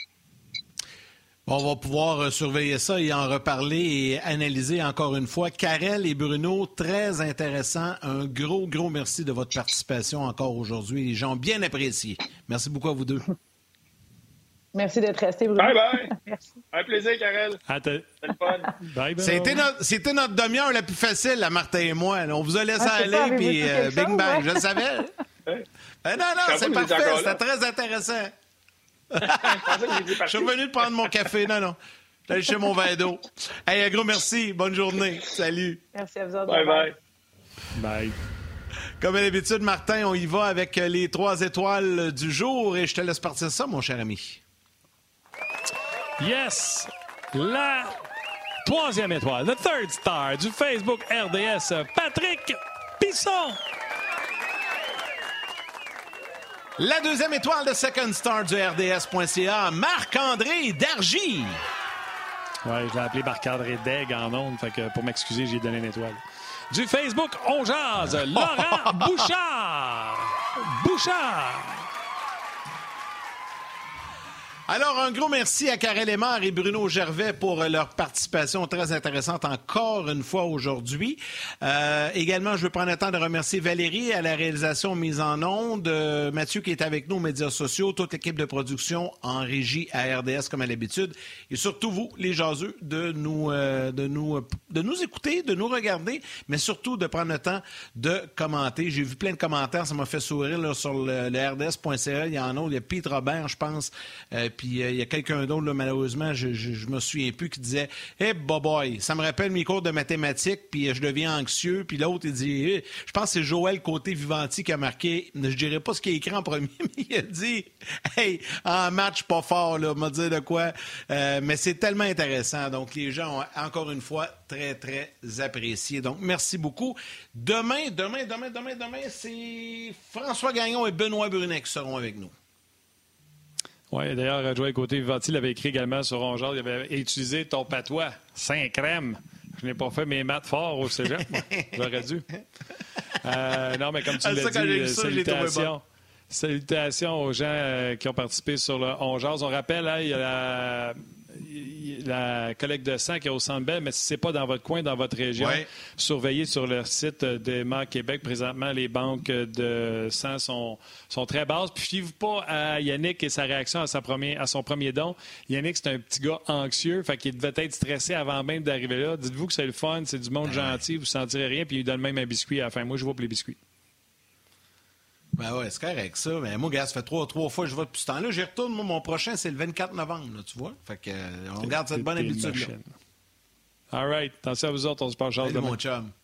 On va pouvoir surveiller ça et en reparler et analyser encore une fois. Karel et Bruno, très intéressant. Un gros merci de votre participation encore aujourd'hui. Les gens ont bien apprécié. Merci beaucoup à vous deux. Merci d'être resté, Bruno. Bye-bye. Merci. Un plaisir, Karel. C'était le fun. Bye, C'était notre demi-heure la plus facile, la Martin et moi. On vous a laissé aller, puis bing bang, je le savais. Non, c'est parfait. C'était très intéressant. Je suis revenu de prendre mon café. Non. J'allais chez mon verre d'eau. Hey, un gros merci. Bonne journée. Salut. Merci à vous autres. Bye. Bye. Comme à l'habitude, Martin, on y va avec les 3 étoiles du jour et je te laisse partir ça, mon cher ami. Yes! La 3e étoile, le third star du Facebook RDS, Patrick Bisson. La 2e étoile de second star du RDS.ca, Marc-André Dargy. Ouais, je l'ai appelé Marc-André Deg en ondes, fait que pour m'excuser, j'ai donné une étoile. Du Facebook, on jase, Laurent Bouchard. Alors, un gros merci à Karel Aymar et Bruno Gervais pour leur participation très intéressante encore une fois aujourd'hui. Également, je veux prendre le temps de remercier Valérie à la réalisation mise en onde, Mathieu qui est avec nous aux médias sociaux, toute l'équipe de production en régie à RDS comme à l'habitude, et surtout vous, les jaseux, de nous écouter, de nous regarder, mais surtout de prendre le temps de commenter. J'ai vu plein de commentaires, ça m'a fait sourire là, sur le RDS.ca. Il y en a, il y a Pete Robert, je pense. Puis il y a quelqu'un d'autre, là, malheureusement, je me souviens plus, qui disait « Hey, boy, ça me rappelle mes cours de mathématiques, puis je deviens anxieux. » Puis l'autre, il dit hey, je pense que c'est Joël Côté-Vivanti qui a marqué, je dirais pas ce qu'il a écrit en premier, mais il a dit « Hey, en match pas fort, là, m'a dit de quoi. » Mais c'est tellement intéressant. Donc, les gens ont, encore une fois, très, très apprécié. Donc, merci beaucoup. Demain, c'est François Gagnon et Benoît Brunet qui seront avec nous. Oui, d'ailleurs, Joël Côté-Vivanti l'avait écrit également sur Ongeard. Il avait utilisé ton patois, Saint-Crème. Je n'ai pas fait mes maths forts au cégep, moi. J'aurais dû. Non, mais comme tu l'as dit, salutations aux gens qui ont participé sur le On Jase. On rappelle, il y a la collecte de sang qui est au Centre Bell, mais si ce n'est pas dans votre coin, dans votre région, surveillez sur le site de MAC Québec. Présentement, les banques de sang sont très basses. Puis, fiez-vous pas à Yannick et sa réaction à son premier don. Yannick, c'est un petit gars anxieux, fait qu'il devait être stressé avant même d'arriver là. Dites-vous que c'est le fun, c'est du monde gentil, vous ne sentirez rien, puis il donne même un biscuit à la fin. Moi, je vois pour les biscuits. Ben ouais, c'est correct ça. Mais moi, gars, ça fait trois fois que je vais depuis ce temps-là. J'y retourne. Moi, mon prochain, c'est le 24 novembre, là, tu vois. Fait que on garde cette bonne habitude-là. All right. Attention à vous autres, on se parle. Salut, mon chum.